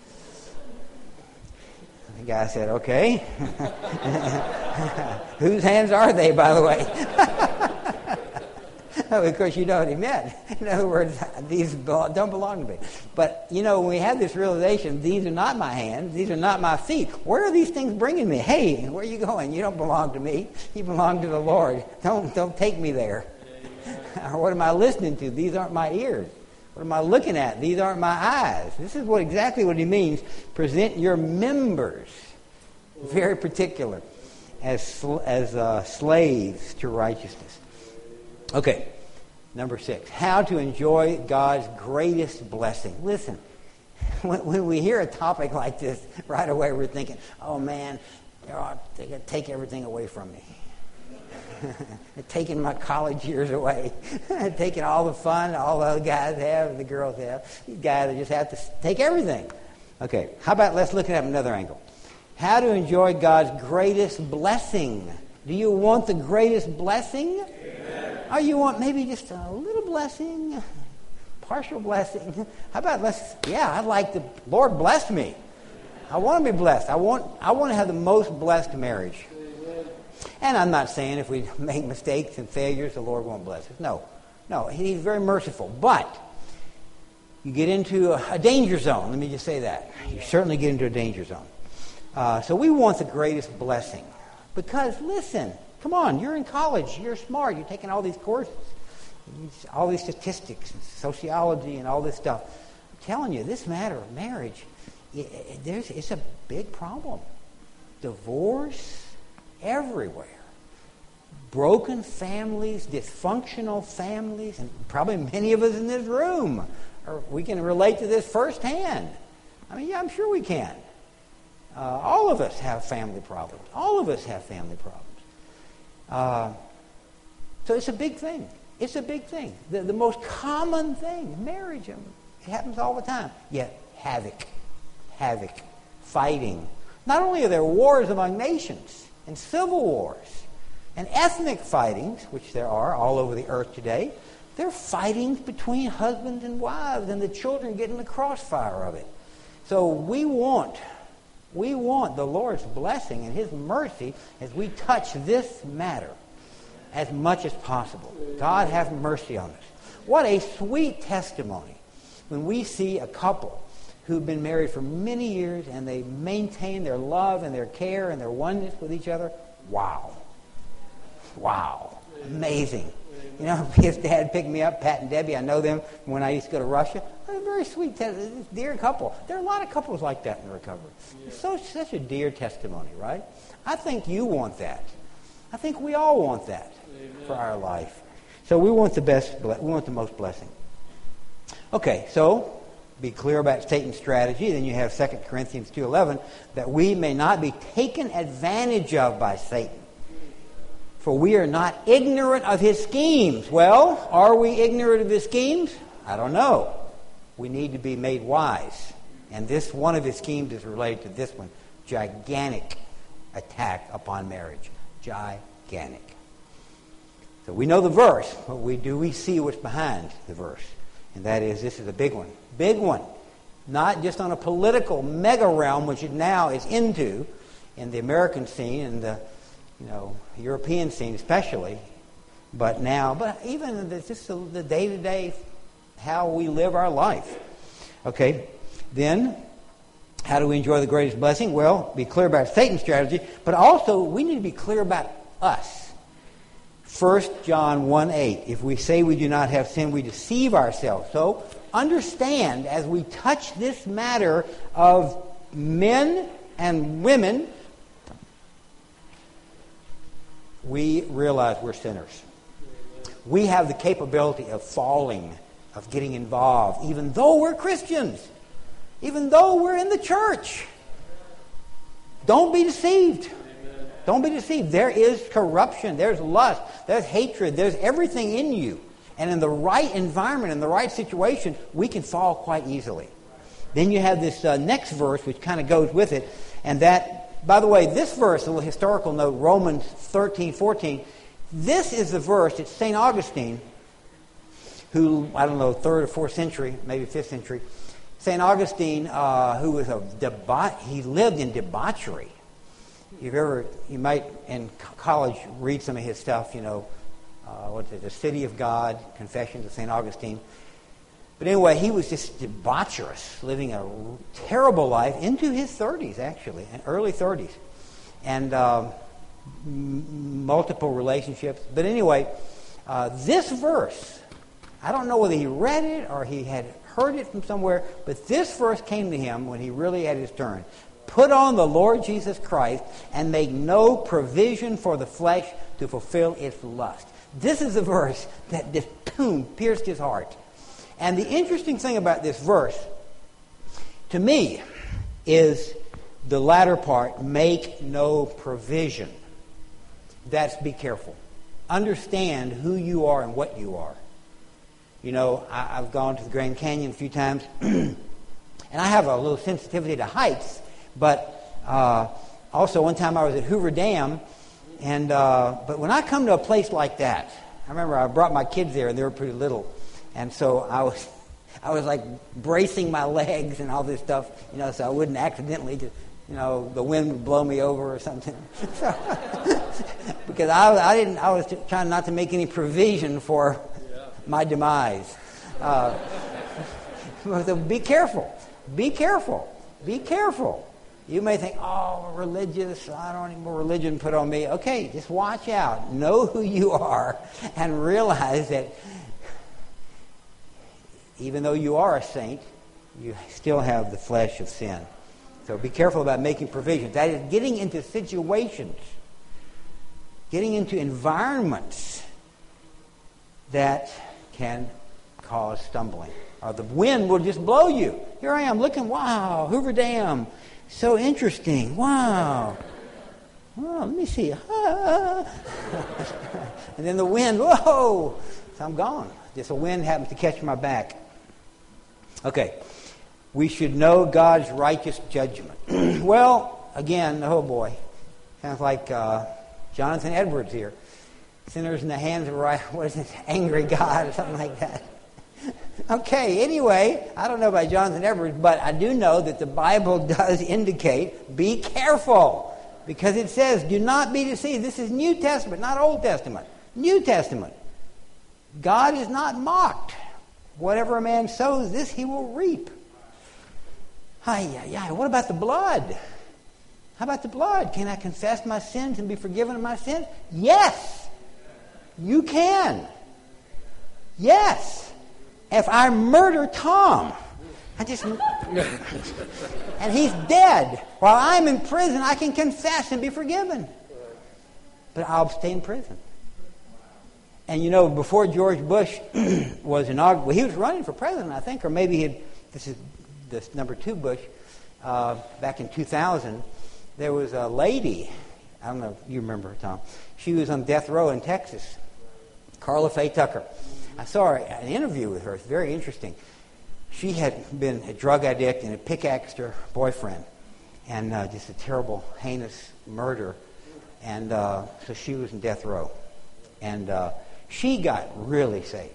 The guy said, okay. Whose hands are they, by the way? Of course, you know what he meant. In other words, these don't belong to me. But, you know, when we have this realization, these are not my hands, these are not my feet. Where are these things bringing me? Hey, where are you going? You don't belong to me. You belong to the Lord. Don't don't take me there. Or what am I listening to? These aren't my ears. What am I looking at? These aren't my eyes. This is what exactly what he means. Present your members, very particular, as sl- as uh, slaves to righteousness. Okay, number six. How to enjoy God's greatest blessing. Listen, when, when we hear a topic like this, right away we're thinking, oh man, they're going to take everything away from me. They're taking my college years away. Taking all the fun all the other guys have and the girls have. These guys just have to take everything. Okay, how about let's look at it from another angle. How to enjoy God's greatest blessing. Do you want the greatest blessing? Amen. Or you want maybe just a little blessing, partial blessing? How about let's, yeah, I'd like the Lord bless me. I want to be blessed. I want, I want to have the most blessed marriage. And I'm not saying if we make mistakes and failures, the Lord won't bless us. No. No, He's very merciful. But you get into a, a danger zone. Let me just say that. You certainly get into a danger zone. Uh, so we want the greatest blessing. Because, listen, come on, you're in college. You're smart. You're taking all these courses. All these statistics and sociology and all this stuff. I'm telling you, this matter of marriage, it, it, there's, it's a big problem. Divorce everywhere. Broken families, dysfunctional families, and probably many of us in this room, or we can relate to this firsthand. I mean, yeah, I'm sure we can. Uh, all of us have family problems. All of us have family problems. Uh, so it's a big thing. It's a big thing. The, the most common thing, marriage, it happens all the time. Yet, havoc, havoc, fighting. Not only are there wars among nations, and civil wars, and ethnic fightings, which there are all over the earth today, there are fightings between husbands and wives, and the children get in the crossfire of it. So we want, we want the Lord's blessing and His mercy as we touch this matter as much as possible. God have mercy on us. What a sweet testimony when we see a couple who've been married for many years and they maintain their love and their care and their oneness with each other. Wow. Wow. Amazing. You know, his dad picked me up, Pat and Debbie. I know them from when I used to go to Russia. They're a very sweet, dear couple. There are a lot of couples like that in recovery. It's so, such a dear testimony, right? I think you want that. I think we all want that. Amen. For our life. So we want the best, we want the most blessing. Okay, so be clear about Satan's strategy. Then you have Second Corinthians two eleven, that we may not be taken advantage of by Satan. For we are not ignorant of his schemes. Well, are we ignorant of his schemes? I don't know. We need to be made wise. And this one of his schemes is related to this one. Gigantic attack upon marriage. Gigantic. So we know the verse, but we do we see what's behind the verse. And that is, this is a big one. Big one. Not just on a political mega realm, which it now is into in the American scene and the you know European scene especially, but now, but even the, just the, the day-to-day how we live our life. Okay, then how do we enjoy the greatest blessing? Well, be clear about Satan's strategy, but also we need to be clear about us. First John one eight, if we say we do not have sin, we deceive ourselves. So understand, as we touch this matter of men and women, we realize we're sinners. We have the capability of falling, of getting involved, even though we're Christians, even though we're in the church. Don't be deceived. Don't be deceived. There is corruption. There's lust. There's hatred. There's everything in you. And in the right environment, in the right situation, we can fall quite easily. Then you have this uh, next verse, which kind of goes with it. And that, by the way, this verse, a little historical note, Romans thirteen fourteen, this is the verse that Saint Augustine, who, I don't know, third or fourth century, maybe fifth century, Saint Augustine, uh, who was a debauch, he lived in debauchery. You've ever, you might in college read some of his stuff, you know, uh, what's it, The City of God, Confessions of Saint Augustine. But anyway, he was just debaucherous, living a terrible life into his thirties, actually, early thirties, and uh, m- multiple relationships. But anyway, uh, this verse, I don't know whether he read it or he had heard it from somewhere, but this verse came to him when he really had his turn. Put on the Lord Jesus Christ and make no provision for the flesh to fulfill its lust. This is a verse that just, boom, pierced his heart. And the interesting thing about this verse, to me, is the latter part, make no provision. That's be careful. Understand who you are and what you are. You know, I, I've gone to the Grand Canyon a few times, and I have a little sensitivity to heights, but uh, also one time I was at Hoover Dam, and uh, but when I come to a place like that, I remember I brought my kids there, and they were pretty little, and so I was I was like bracing my legs and all this stuff, you know, so I wouldn't accidentally just, you know, the wind would blow me over or something. Because I, I didn't, I was trying not to make any provision for my demise. Uh, so be careful. Be careful. Be careful. You may think, oh, religious, I don't need more religion put on me. Okay, just watch out. Know who you are and realize that even though you are a saint, you still have the flesh of sin. So be careful about making provisions. That is getting into situations, getting into environments that can cause stumbling. Or the wind will just blow you. Here I am looking, wow, Hoover Dam. So interesting. Wow. Wow, let me see. Ah. And then the wind, whoa. So I'm gone. Just a wind happens to catch my back. Okay. We should know God's righteous judgment. Well, again, oh boy. Sounds like uh, Jonathan Edwards here. Sinners in the hands of, right, what is it, angry God or something like that. Okay, anyway, I don't know about Jonathan Edwards, but I do know that the Bible does indicate, be careful. Because it says, do not be deceived. This is New Testament, not Old Testament. New Testament. God is not mocked. Whatever a man sows, this he will reap. Ay, ay, ay. What about the blood? How about the blood? Can I confess my sins and be forgiven of my sins? Yes. You can. Yes. If I murder Tom, I just and he's dead while I'm in prison, I can confess and be forgiven. But I'll stay in prison. And you know, before George Bush was inaugurated, well, he was running for president, I think, or maybe he had, this is this number two Bush, uh, back in two thousand, there was a lady, I don't know if you remember her, Tom. She was on death row in Texas, Carla Faye Tucker. I saw her, an interview with her. It's very interesting. She had been a drug addict and had pickaxed her boyfriend, and uh, just a terrible, heinous murder. And uh, so she was in death row. And uh, she got really saved.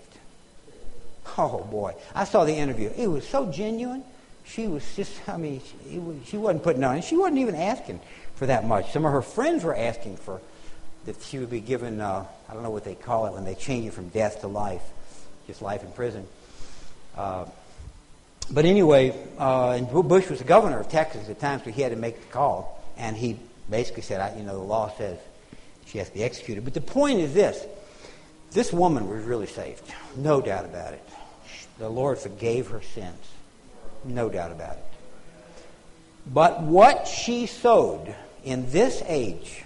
Oh, boy. I saw the interview. It was so genuine. She was just, I mean, she, was, she wasn't putting on. And she wasn't even asking for that much. Some of her friends were asking for that she would be given, uh, I don't know what they call it when they change it from death to life, just life in prison. Uh, but anyway, uh, and Bush was the governor of Texas at times, so he had to make the call. And he basically said, I, you know, the law says she has to be executed. But the point is this. This woman was really saved. No doubt about it. The Lord forgave her sins. No doubt about it. But what she sowed in this age,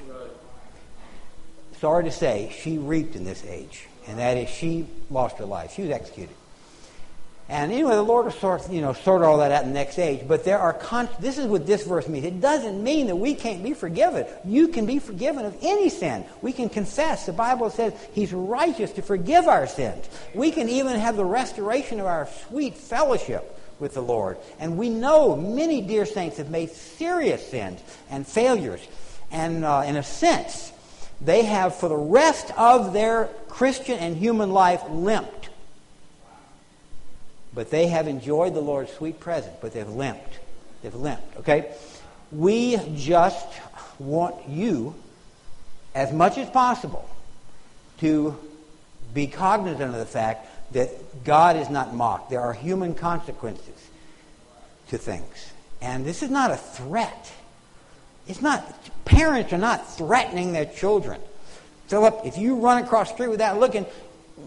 sorry to say, she reaped in this age. And that is, she lost her life. She was executed. And anyway, the Lord will sort, you know, sort all that out in the next age. But there are, con- this is what this verse means. It doesn't mean that we can't be forgiven. You can be forgiven of any sin. We can confess. The Bible says He's righteous to forgive our sins. We can even have the restoration of our sweet fellowship with the Lord. And we know many dear saints have made serious sins and failures. And uh, in a sense, they have, for the rest of their Christian and human life, limped. But they have enjoyed the Lord's sweet presence, but they've limped. They've limped, okay? We just want you, as much as possible, to be cognizant of the fact that God is not mocked. There are human consequences to things. And this is not a threat. It's not, parents are not threatening their children. Philip, if you run across the street without looking,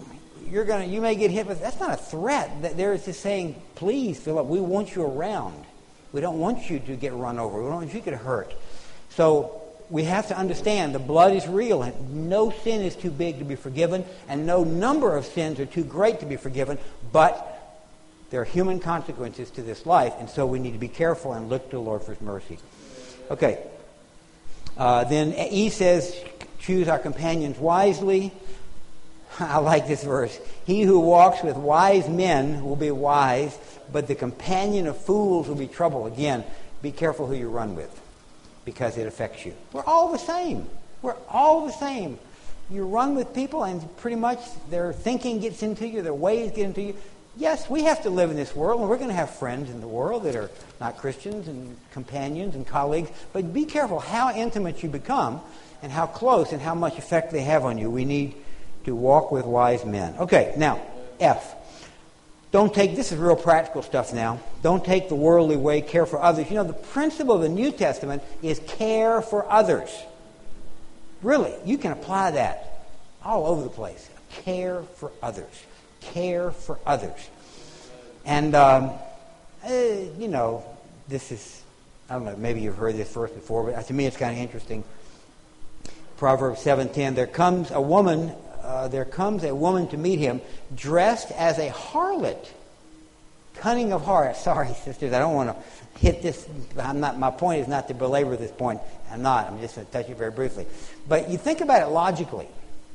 you're gonna, you may get hit with. That's not a threat. That there is just saying, please, Philip, we want you around. We don't want you to get run over. We don't want you to get hurt. So we have to understand the blood is real, and no sin is too big to be forgiven, and no number of sins are too great to be forgiven. But there are human consequences to this life, and so we need to be careful and look to the Lord for His mercy. Okay. Uh, then E says, choose our companions wisely. I like this verse. He who walks with wise men will be wise, but the companion of fools will be trouble. Again, be careful who you run with, because it affects you. We're all the same. We're all the same. You run with people, and pretty much their thinking gets into you, their ways get into you. Yes, we have to live in this world, and we're going to have friends in the world that are not Christians, and companions and colleagues. But be careful how intimate you become, and how close and how much effect they have on you. We need to walk with wise men. Okay, now, F. Don't take, this is real practical stuff now. Don't take the worldly way, care for others. You know, the principle of the New Testament is care for others. Really, you can apply that all over the place. Care for others. Care for others. And, um, eh, you know, this is, I don't know, maybe you've heard this verse before, but to me it's kind of interesting. Proverbs seven ten, there comes a woman, uh, there comes a woman to meet him, dressed as a harlot, cunning of heart. Sorry, sisters, I don't want to hit this. I'm not. My point is not to belabor this point. I'm not. I'm just going to touch it very briefly. But you think about it logically.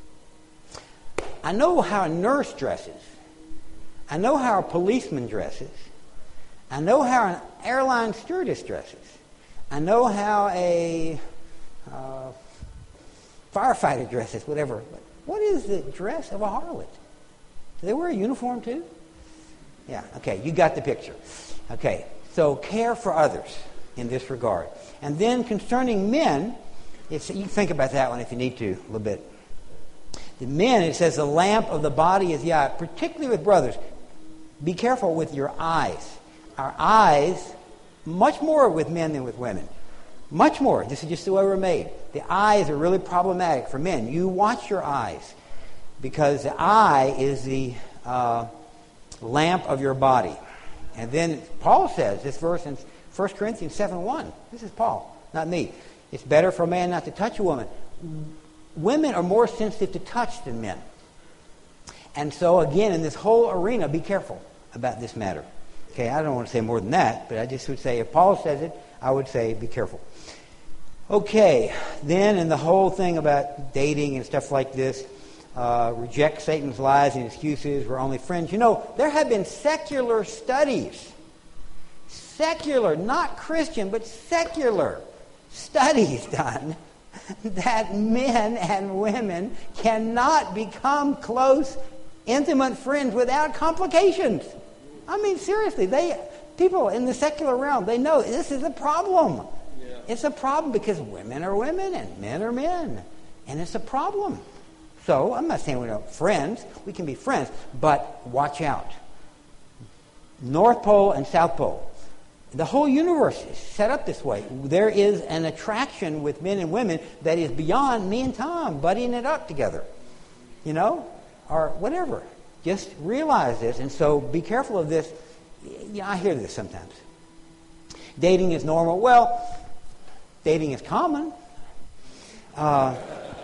I know how a nurse dresses. I know how a policeman dresses. I know how an airline stewardess dresses. I know how a uh, firefighter dresses, whatever. But what is the dress of a harlot? Do they wear a uniform too? Yeah, okay, you got the picture. Okay, so care for others in this regard. And then concerning men, it's, you can think about that one if you need to a little bit. The men, it says the lamp of the body is the eye, particularly with brothers. Be careful with your eyes. Our eyes, much more with men than with women. Much more. This is just the way we're made. The eyes are really problematic for men. You watch your eyes, because the eye is the uh, lamp of your body. And then Paul says, this verse in First Corinthians seven one. This is Paul, not me. It's better for a man not to touch a woman. Women are more sensitive to touch than men. And so, again, in this whole arena, be careful about this matter. Okay, I don't want to say more than that, but I just would say, if Paul says it, I would say be careful. Okay, then in the whole thing about dating and stuff like this, uh, reject Satan's lies and excuses, we're only friends. You know, there have been secular studies, secular, not Christian, but secular studies done that men and women cannot become close, intimate friends without complications. I mean, seriously, they people in the secular realm, they know this is a problem. Yeah. It's a problem because women are women and men are men. And it's a problem. So, I'm not saying we're not friends. We can be friends. But watch out. North Pole and South Pole. The whole universe is set up this way. There is an attraction with men and women that is beyond me and Tom buddying it up together. You know? Or whatever. Just realize this. And so be careful of this. Yeah, I hear this sometimes. Dating is normal. Well, dating is common. Uh,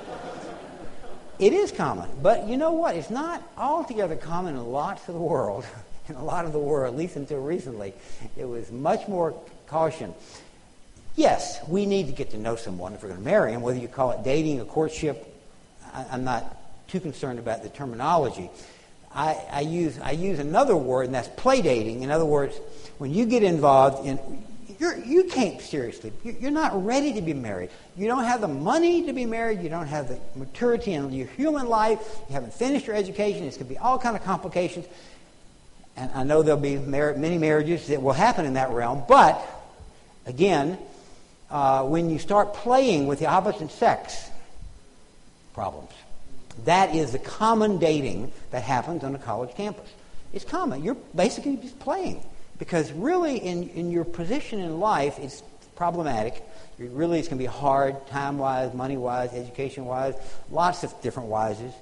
it is common. But you know what? It's not altogether common in lots of the world. In a lot of the world, at least until recently, it was much more caution. Yes, we need to get to know someone if we're going to marry him, whether you call it dating or courtship. I, I'm not too concerned about the terminology. I, I use I use another word, and that's play dating. In other words, when you get involved in, you're, you can't seriously, you're not ready to be married. You don't have the money to be married. You don't have the maturity in your human life. You haven't finished your education. It's going to be all kind of complications. And I know there'll be mar- many marriages that will happen in that realm. But, again, uh, when you start playing with the opposite sex, problems. That is the common dating that happens on a college campus. It's common. You're basically just playing. Because really, in, in your position in life, it's problematic. It really, it's going to be hard, time-wise, money-wise, education-wise, lots of different wises.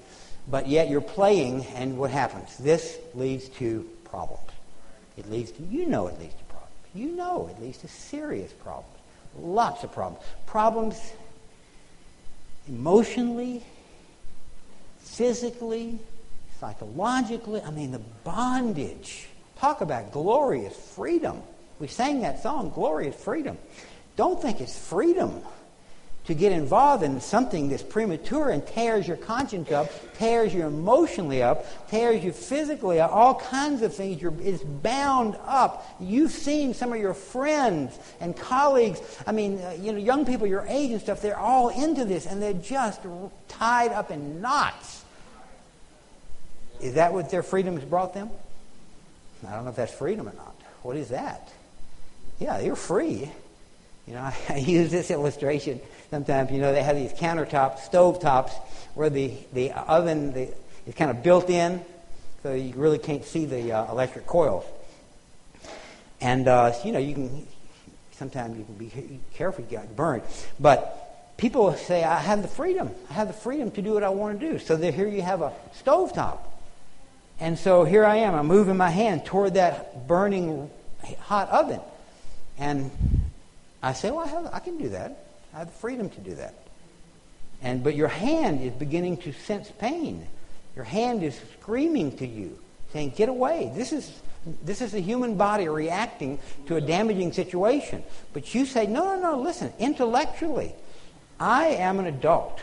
But yet you're playing, and what happens? This leads to problems. It leads to, you know it leads to problems. You know it leads to serious problems. Lots of problems. Problems emotionally, physically, psychologically. I mean, the bondage. Talk about glorious freedom. We sang that song, Glorious Freedom. Don't think it's freedom to get involved in something that's premature and tears your conscience up, tears you emotionally up, tears you physically up, all kinds of things. You're, it's bound up. You've seen some of your friends and colleagues, I mean, uh, you know, young people your age and stuff, they're all into this, and they're just tied up in knots. Is that what their freedom has brought them? I don't know if that's freedom or not. What is that? Yeah, you're free. You know, I, I use this illustration sometimes. You know, they have these countertops, stove tops, where the, the oven the, is kind of built in, so you really can't see the uh, electric coils. And, uh, you know, you can, sometimes you can be careful, you get burned. But people say, I have the freedom. I have the freedom to do what I want to do. So there, here you have a stove top. And so here I am. I'm moving my hand toward that burning hot oven. And I say, well, I, have, I can do that. I have the freedom to do that. And but your hand is beginning to sense pain. Your hand is screaming to you, saying, get away. This is this is the human body reacting to a damaging situation. But you say, no, no, no, listen, intellectually, I am an adult.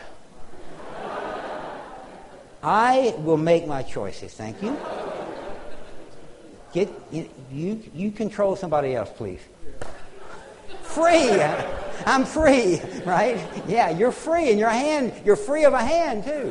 I will make my choices, thank you. Get you you control somebody else, please. Free. I'm free, right? Yeah, you're free in your hand. You're free of a hand, too.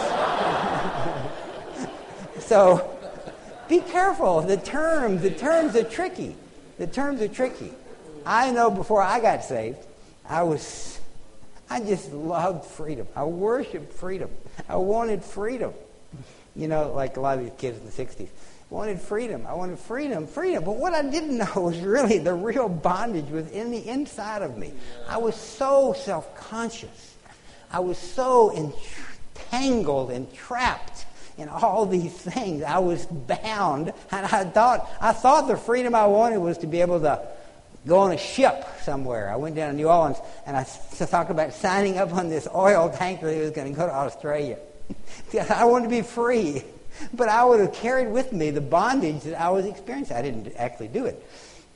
So, be careful. The terms, the terms are tricky. The terms are tricky. I know before I got saved, I was, I just loved freedom. I worshiped freedom. I wanted freedom. You know, like a lot of these kids in the sixties. Wanted freedom. I wanted freedom, freedom. But what I didn't know was really the real bondage was in the inside of me. I was so self-conscious. I was so entangled and trapped in all these things. I was bound, and I thought I thought the freedom I wanted was to be able to go on a ship somewhere. I went down to New Orleans, and I talked about signing up on this oil tanker that was going to go to Australia. I wanted to be free. But I would have carried with me the bondage that I was experiencing. I didn't actually do it.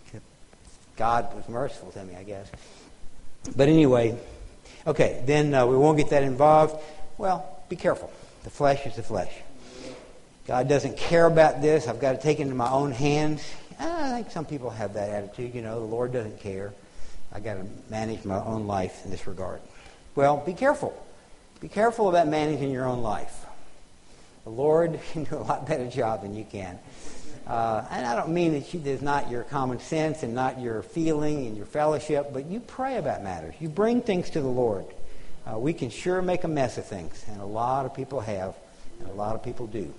God was merciful to me, I guess. But anyway, okay, then uh, we won't get that involved. Well, be careful. The flesh is the flesh. God doesn't care about this. I've got to take it into my own hands. I think some people have that attitude. You know, the Lord doesn't care. I've got to manage my own life in this regard. Well, be careful. Be careful about managing your own life. The Lord can do a lot better job than you can. Uh, and I don't mean that you, there's not your common sense and not your feeling and your fellowship, but you pray about matters. You bring things to the Lord. Uh, we can sure make a mess of things, and a lot of people have, and a lot of people do.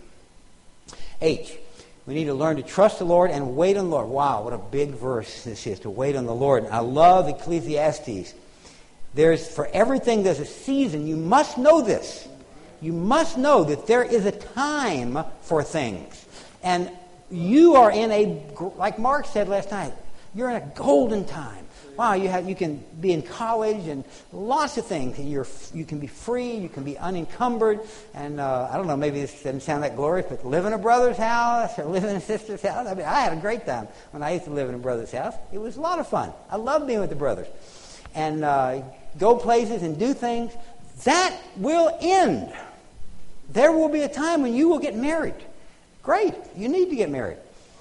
H, we need to learn to trust the Lord and wait on the Lord. Wow, what a big verse this is, to wait on the Lord. I love Ecclesiastes. There's, for everything there's a season. You must know this. You must know that there is a time for things. And you are in a, like Mark said last night, you're in a golden time. Wow, you have you can be in college and lots of things. And you're you can be free, you can be unencumbered. And uh, I don't know, maybe this doesn't sound that glorious, but live in a brother's house or live in a sister's house. I mean, I had a great time when I used to live in a brother's house. It was a lot of fun. I loved being with the brothers. And uh, go places and do things. That will end. There will be a time when you will get married. Great. You need to get married.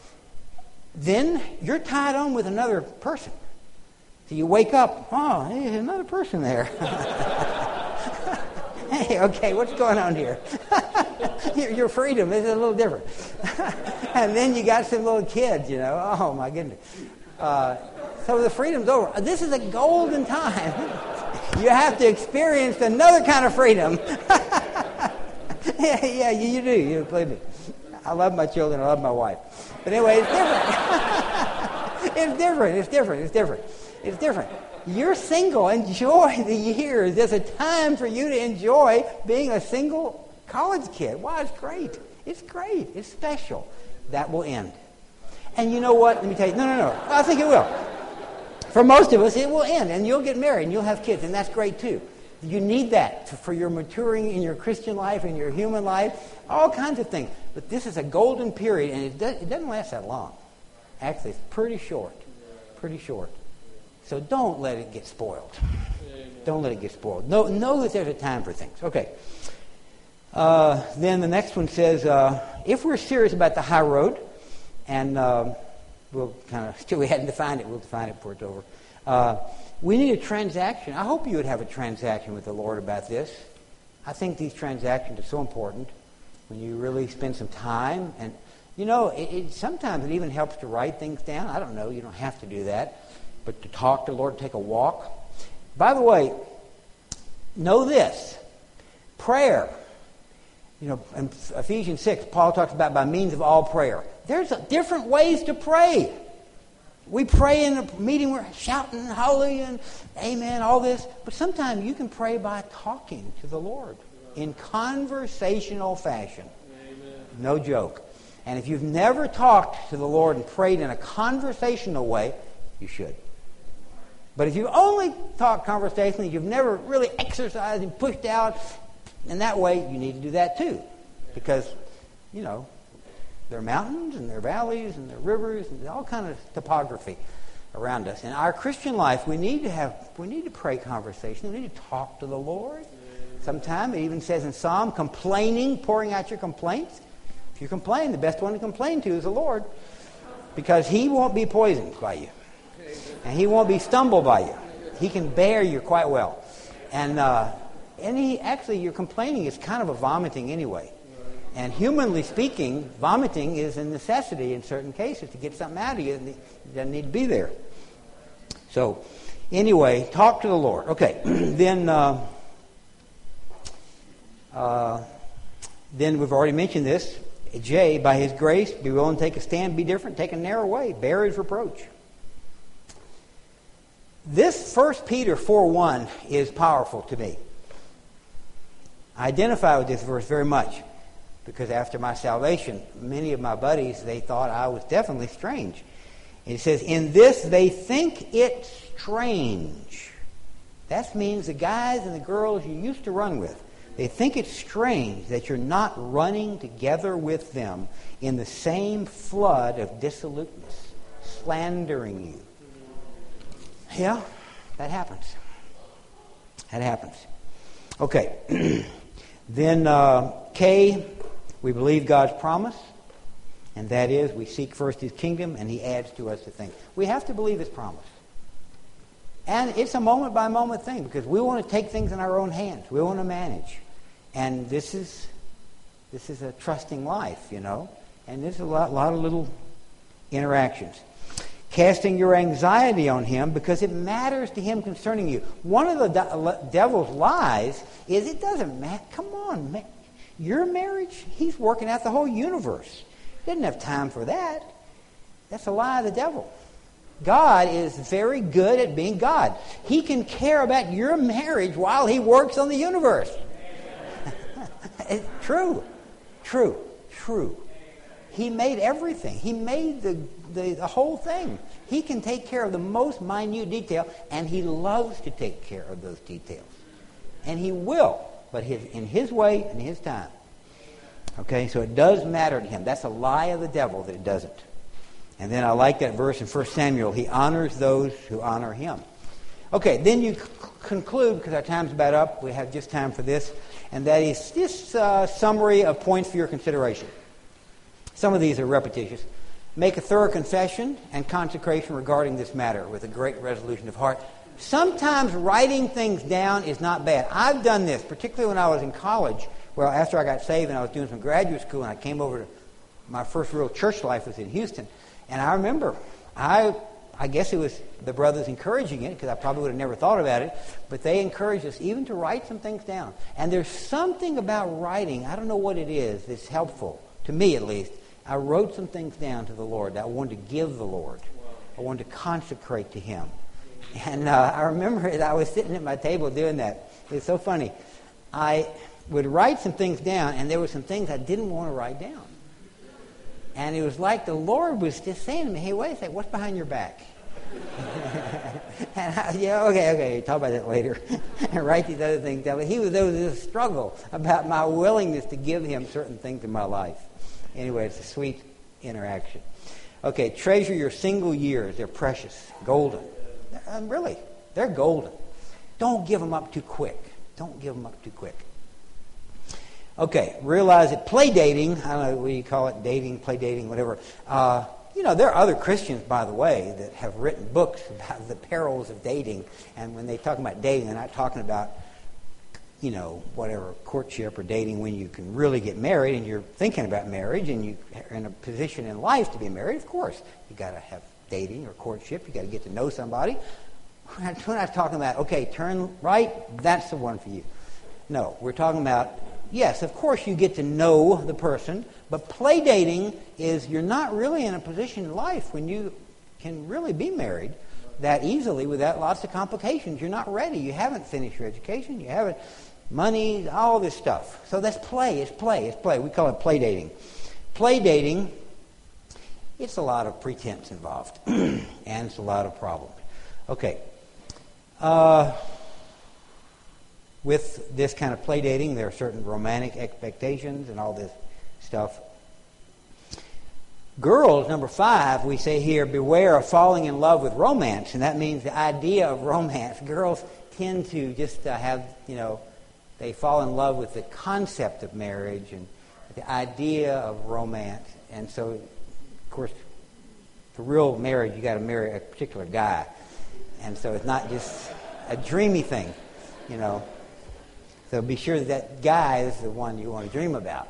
Then you're tied on with another person. So you wake up, oh, hey, there's another person there. Hey, okay, what's going on here? your, your freedom is a little different. And then you got some little kids, you know. Oh, my goodness. Uh, so the freedom's over. This is a golden time. You have to experience another kind of freedom. Yeah, yeah, you, you do. You believe me. I love my children. I love my wife. But anyway, it's different. It's different. It's different. It's different. It's different. You're single. Enjoy the years. There's a time for you to enjoy being a single College kid. Wow, it's great. It's great. It's special. That will end. And you know what? Let me tell you. No, no, no. I think it will. For most of us, it will end. And you'll get married and you'll have kids. And that's great too. You need that to, for your maturing in your Christian life, in your human life, all kinds of things. But this is a golden period, and it, does, it doesn't last that long. Actually, it's pretty short. Pretty short. So don't let it get spoiled. Don't let it get spoiled. Know, know that there's a time for things. Okay. Uh, then the next one says, uh, if we're serious about the high road, and uh, we'll kind of, still we hadn't defined it, we'll define it before it's over. Uh, we need a transaction. I hope you would have a transaction with the Lord about this. I think these transactions are so important when you really spend some time. And, you know, it, it, sometimes it even helps to write things down. I don't know. You don't have to do that. But to talk to the Lord, take a walk. By the way, know this. Prayer. You know, in Ephesians six, Paul talks about by means of all prayer. There's a, different ways to pray. We pray in a meeting, we're shouting hallelujah and amen, all this. But sometimes you can pray by talking to the Lord in conversational fashion. Amen. No joke. And if you've never talked to the Lord and prayed in a conversational way, you should. But if you only talk conversationally, you've never really exercised and pushed out in that way, you need to do that too. Because, you know, there are mountains and there are valleys and there are rivers and all kind of topography around us. In our Christian life, we need to have, we need to pray conversation. We need to talk to the Lord. Sometimes it even says in Psalm, complaining, pouring out your complaints. If you complain, the best one to complain to is the Lord. Because He won't be poisoned by you. And He won't be stumbled by you. He can bear you quite well. And, uh, and he, actually, your complaining is kind of a vomiting anyway. And humanly speaking, vomiting is a necessity in certain cases to get something out of you. It doesn't need to be there. So, anyway, talk to the Lord. Okay, then uh, uh, then we've already mentioned this. J, by His grace, be willing to take a stand, be different, take a narrow way, bear His reproach. This First Peter four one is powerful to me. I identify with this verse very much. Because after my salvation, many of my buddies, they thought I was definitely strange. And it says, in this they think it strange. That means the guys and the girls you used to run with, they think it's strange that you're not running together with them in the same flood of dissoluteness, slandering you. Yeah, that happens. That happens. Okay. Then uh, K... we believe God's promise, and that is we seek first His kingdom, and He adds to us the things. We have to believe His promise. And it's a moment-by-moment thing, because we want to take things in our own hands. We want to manage. And this is this is a trusting life, you know. And there's a lot, lot of little interactions. Casting your anxiety on Him, because it matters to Him concerning you. One of the de- devil's lies is it doesn't matter. Come on, man. Your marriage, He's working out the whole universe. He doesn't have time for that. That's a lie of the devil. God is very good at being God. He can care about your marriage while He works on the universe. It's true. True. True. He made everything. He made the, the, the whole thing. He can take care of the most minute detail, and He loves to take care of those details. And He will. But his, in His way and His time. Okay, so it does matter to Him. That's a lie of the devil that it doesn't. And then I like that verse in First Samuel. He honors those who honor Him. Okay, then you c- conclude, because our time's about up. We have just time for this. And that is this uh, summary of points for your consideration. Some of these are repetitious. Make a thorough confession and consecration regarding this matter with a great resolution of heart. Sometimes writing things down is not bad. I've done this, particularly when I was in college. Well, after I got saved and I was doing some graduate school, and I came over to my first real church life was in Houston. And I remember, I I guess it was the brothers encouraging it, because I probably would have never thought about it, but they encouraged us even to write some things down. And there's something about writing, I don't know what it is, that's helpful, to me at least. I wrote some things down to the Lord that I wanted to give the Lord. I wanted to consecrate to Him. And uh, I remember I was sitting at my table doing that. It's so funny. I would write some things down, and there were some things I didn't want to write down. And it was like the Lord was just saying to me, hey, wait a second, what's behind your back? and I, yeah, okay, okay, talk about that later. and write these other things down. But he was, there was this struggle about my willingness to give him certain things in my life. Anyway, it's a sweet interaction. Okay, treasure your single years. They're precious, golden. Um, really, they're golden. Don't give them up too quick. Don't give them up too quick. Okay, realize that play dating, I don't know what you call it, dating, play dating, whatever. Uh, you know, there are other Christians, by the way, that have written books about the perils of dating. And when they talk about dating, they're not talking about, you know, whatever, courtship or dating when you can really get married and you're thinking about marriage and you're in a position in life to be married. Of course, you got to have dating or courtship. You got to get to know somebody. We're not talking about, okay, turn right, that's the one for you. No, we're talking about, yes, of course you get to know the person, but play dating is you're not really in a position in life when you can really be married that easily without lots of complications. You're not ready. You haven't finished your education. You haven't money, all this stuff. So that's play. It's play. It's play. We call it play dating. Play dating, it's a lot of pretense involved, and it's a lot of problems. Okay. Uh, with this kind of play dating, there are certain romantic expectations and all this stuff. Girls, number five, we say here, beware of falling in love with romance. And that means the idea of romance. Girls tend to just uh, have, you know, they fall in love with the concept of marriage and the idea of romance. And so, of course, for real marriage, you got to marry a particular guy. And so it's not just a dreamy thing, you know. So be sure that that guy is the one you want to dream about.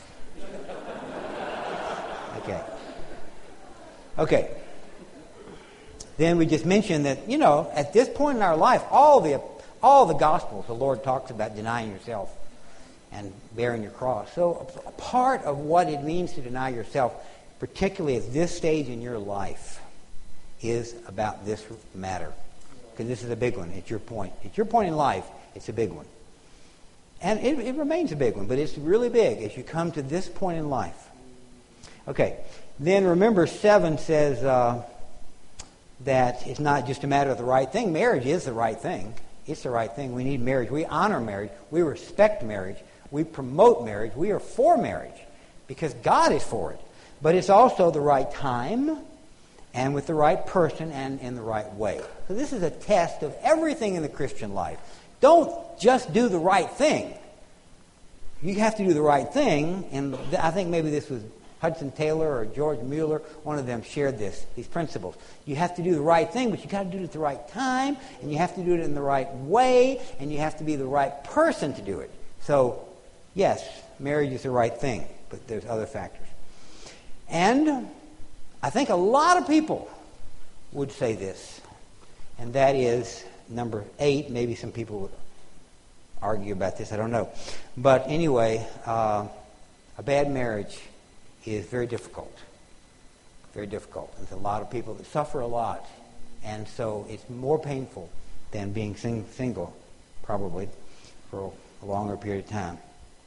Okay. Okay. Then we just mentioned that, you know, at this point in our life, all the all the Gospels, the Lord talks about denying yourself and bearing your cross. So a part of what it means to deny yourself, particularly at this stage in your life, is about this matter. Because this is a big one. It's your point. It's your point in life. It's a big one. And it, it remains a big one, but it's really big as you come to this point in life. Okay. Then remember, seven says uh, that it's not just a matter of the right thing. Marriage is the right thing. It's the right thing. We need marriage. We honor marriage. We respect marriage. We promote marriage. We are for marriage because God is for it. But it's also the right time and with the right person and in the right way. So this is a test of everything in the Christian life. Don't just do the right thing. You have to do the right thing, and I think maybe this was Hudson Taylor or George Mueller, one of them shared this, these principles. You have to do the right thing, but you got to do it at the right time, and you have to do it in the right way, and you have to be the right person to do it. So, yes, marriage is the right thing, but there's other factors. And I think a lot of people would say this, and that is number eight. Maybe some people would argue about this, I don't know. But anyway, uh, a bad marriage is very difficult. Very difficult. There's a lot of people that suffer a lot. And so it's more painful than being sing- single, probably, for a longer period of time.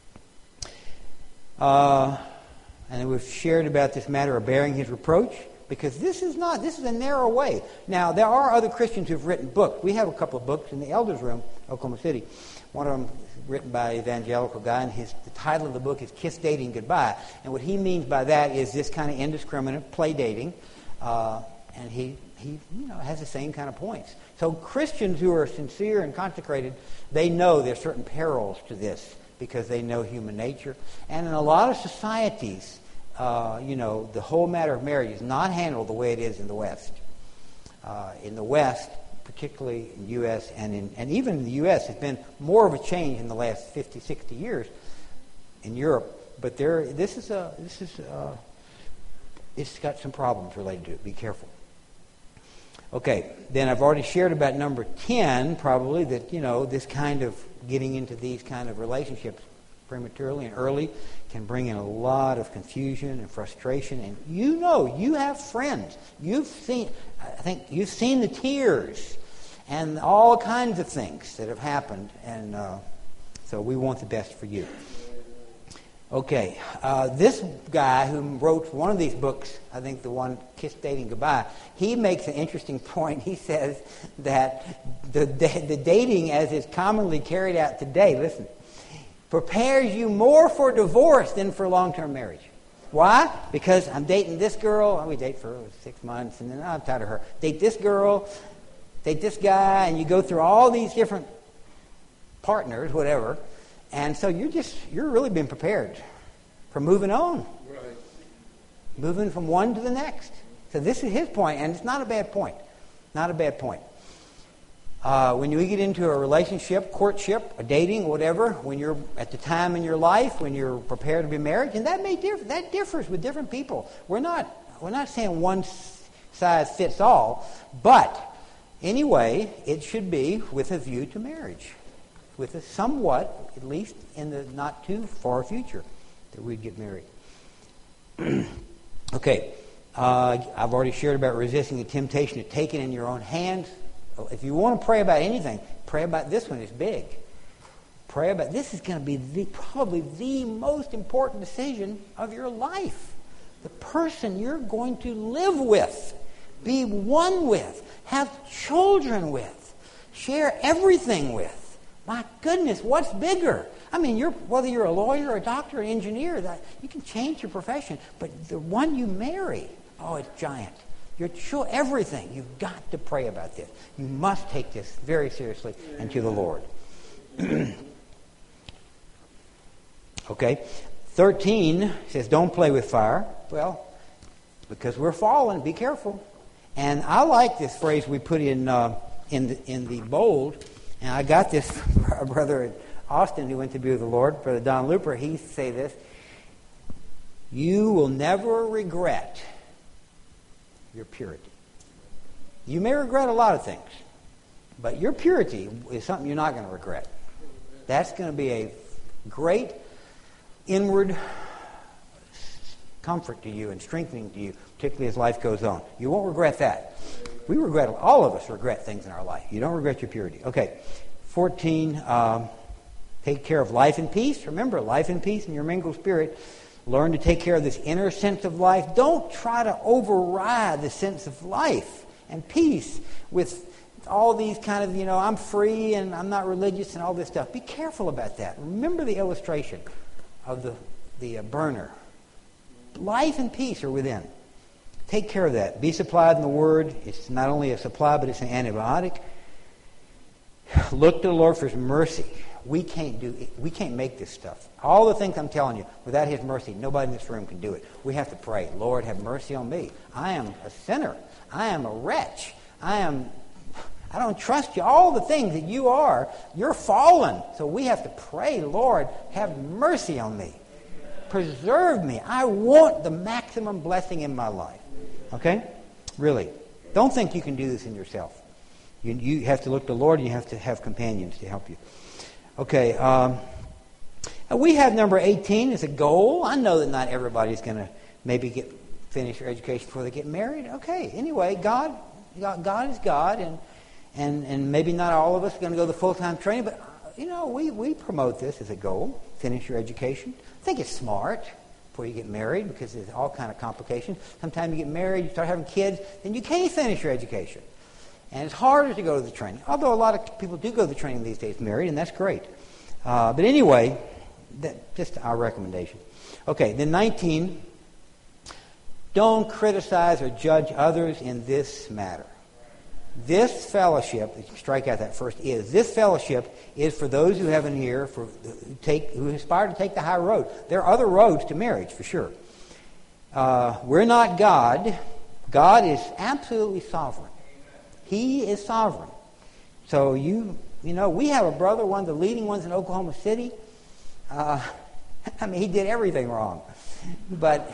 Uh, and we've shared about this matter of bearing his reproach, because this is not, this is a narrow way. Now, there are other Christians who've written books. We have a couple of books in the elders' room, Oklahoma City. One of them is written by an evangelical guy, and his, the title of the book is Kiss Dating Goodbye. And what he means by that is this kind of indiscriminate play dating. Uh, and he, he you know, has the same kind of points. So Christians who are sincere and consecrated, they know there's certain perils to this because they know human nature. And in a lot of societies, uh, you know, the whole matter of marriage is not handled the way it is in the West. Uh, in the West, particularly in the U S and in, and even in the U S, it's been more of a change in the last fifty, sixty years in Europe. But there, this is a, this is a, it's got some problems related to it. Be careful. Okay, then I've already shared about number ten, probably, that, you know, this kind of getting into these kind of relationships prematurely and early can bring in a lot of confusion and frustration. And you know, you have friends. You've seen, I think, you've seen the tears and all kinds of things that have happened. And uh, So we want the best for you. Okay, uh, this guy who wrote one of these books, I think the one, Kiss Dating Goodbye, he makes an interesting point. He says that the, the dating as is commonly carried out today, listen, prepares you more for divorce than for long-term marriage. Why? Because I'm dating this girl, we date for six months, and then oh, I'm tired of her. Date this girl, date this guy, and you go through all these different partners, whatever. And so you're just, you're really being prepared for moving on. Right. Moving from one to the next. So this is his point, and it's not a bad point. Not a bad point. Uh, when you get into a relationship, courtship, a dating, whatever, when you're at the time in your life, when you're prepared to be married, and that may differ, that differs with different people. We're not, we're not saying one size fits all, but anyway, it should be with a view to marriage. With a somewhat, at least in the not too far future, that we'd get married. Okay, uh, I've already shared about resisting the temptation to take it in your own hands. If you want to pray about anything, pray about this one. It's big. Pray about this is going to be the, probably the most important decision of your life. The person you're going to live with, be one with, have children with, share everything with. My goodness, what's bigger? I mean, you're, whether you're a lawyer, a doctor, an engineer, that you can change your profession, but the one you marry, oh, it's giant. Your cho- everything. You've got to pray about this. You must take this very seriously and to the Lord. Okay, thirteen says, "Don't play with fire." Well, because we're fallen, be careful. And I like this phrase we put in uh, in the, in the bold. And I got this from our brother Austin, who went to be with the Lord, Brother Don Looper. He say this: "You will never regret your purity." You may regret a lot of things, but your purity is something you're not going to regret. That's going to be a great inward comfort to you and strengthening to you, particularly as life goes on. You won't regret that. We regret, all of us regret things in our life. You don't regret your purity. Okay, fourteen, um, take care of life and peace. Remember, life and peace in your mingled spirit. Learn to take care of this inner sense of life. Don't try to override the sense of life and peace with all these kind of, you know, I'm free and I'm not religious and all this stuff. Be careful about that. Remember the illustration of the, the uh, burner. Life and peace are within. Take care of that. Be supplied in the Word. It's not only a supply, but it's an antibiotic. Look to the Lord for His mercy. We can't do it. We can't make this stuff. All the things I'm telling you, without His mercy, nobody in this room can do it. We have to pray, Lord, have mercy on me. I am a sinner. I am a wretch. I am. I don't trust you. All the things that you are, you're fallen. So we have to pray, Lord, have mercy on me. Preserve me. I want the maximum blessing in my life. Okay? Really. Don't think you can do this in yourself. You, you have to look to the Lord, and you have to have companions to help you. Okay. Um, we have number eighteen as a goal. I know that not everybody's going to maybe get finish their education before they get married. Okay. Anyway, God, God, God is God, and and and maybe not all of us are going to go to full-time training, but you know, we we promote this as a goal. Finish your education. I think it's smart before you get married, because there's all kind of complications. Sometimes you get married, you start having kids, then you can't finish your education. And it's harder to go to the training. Although a lot of people do go to the training these days married, and that's great. Uh, but anyway, that, just our recommendation. Okay, then nineteen, don't criticize or judge others in this matter. This fellowship, strike out that first is, this fellowship is for those who have an ear, for who, take, who aspire to take the high road. There are other roads to marriage, for sure. Uh, we're not God. God is absolutely sovereign. He is sovereign. So you, you know, we have a brother, one of the leading ones in Oklahoma City. Uh, I mean, he did everything wrong. But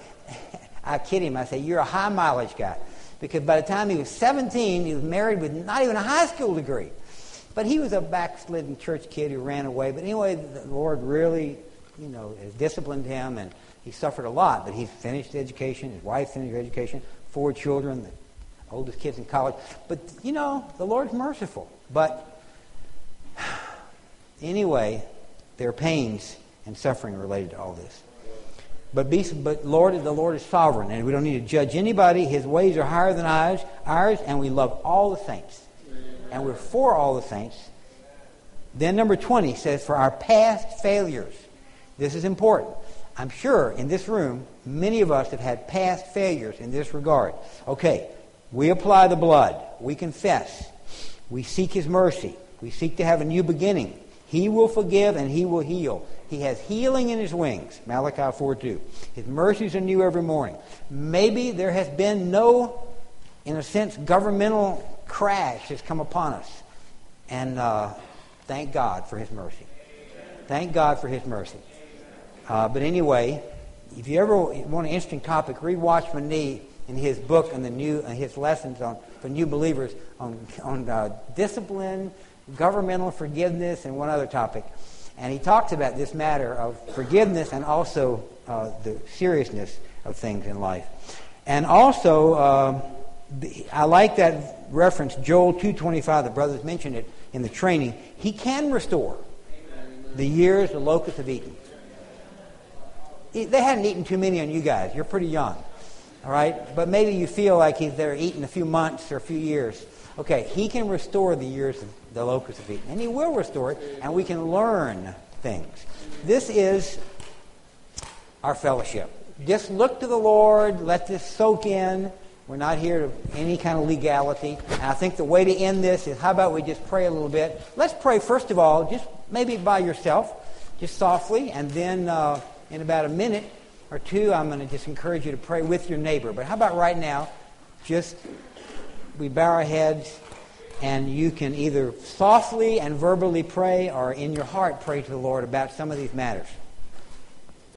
I kid him. I say, you're a high mileage guy. Because by the time he was seventeen, he was married with not even a high school degree. But he was a backslidden church kid who ran away. But anyway, the Lord really, you know, has disciplined him, and he suffered a lot. But he finished education. His wife finished her education. Four children, the oldest kids in college. But, you know, the Lord's merciful. But anyway, There are pains and suffering related to all this. But, be, but Lord, the Lord is sovereign, and we don't need to judge anybody. His ways are higher than ours, ours, and we love all the saints. And we're for all the saints. Then number twenty says, for our past failures. This is important. I'm sure in this room, many of us have had past failures in this regard. Okay, we apply the blood. We confess. We seek His mercy. We seek to have a new beginning. He will forgive and He will heal. He has healing in His wings. Malachi four two. His mercies are new every morning. Maybe there has been no, in a sense, governmental crash has come upon us. And uh, thank God for His mercy. Thank God for His mercy. Uh, but anyway, if you ever want an interesting topic, read Watchman Nee in his book and the new uh, his lessons on for new believers on on uh, discipline, governmental forgiveness, and one other topic. And he talks about this matter of forgiveness and also uh, the seriousness of things in life. And also, uh, I like that reference, Joel two twenty-five. The brothers mentioned it in the training. He can restore the years the locusts have eaten. They hadn't eaten too many on you guys. You're pretty young. All right? But maybe you feel like they're eating a few months or a few years. Okay, He can restore the years the locusts have eaten. And He will restore it, and we can learn things. This is our fellowship. Just look to the Lord. Let this soak in. We're not here to any kind of legality. And I think the way to end this is, how about we just pray a little bit? Let's pray, first of all, just maybe by yourself, just softly, and then uh, in about a minute or two, I'm going to just encourage you to pray with your neighbor. But how about right now, just we bow our heads, and you can either softly and verbally pray or in your heart pray to the Lord about some of these matters.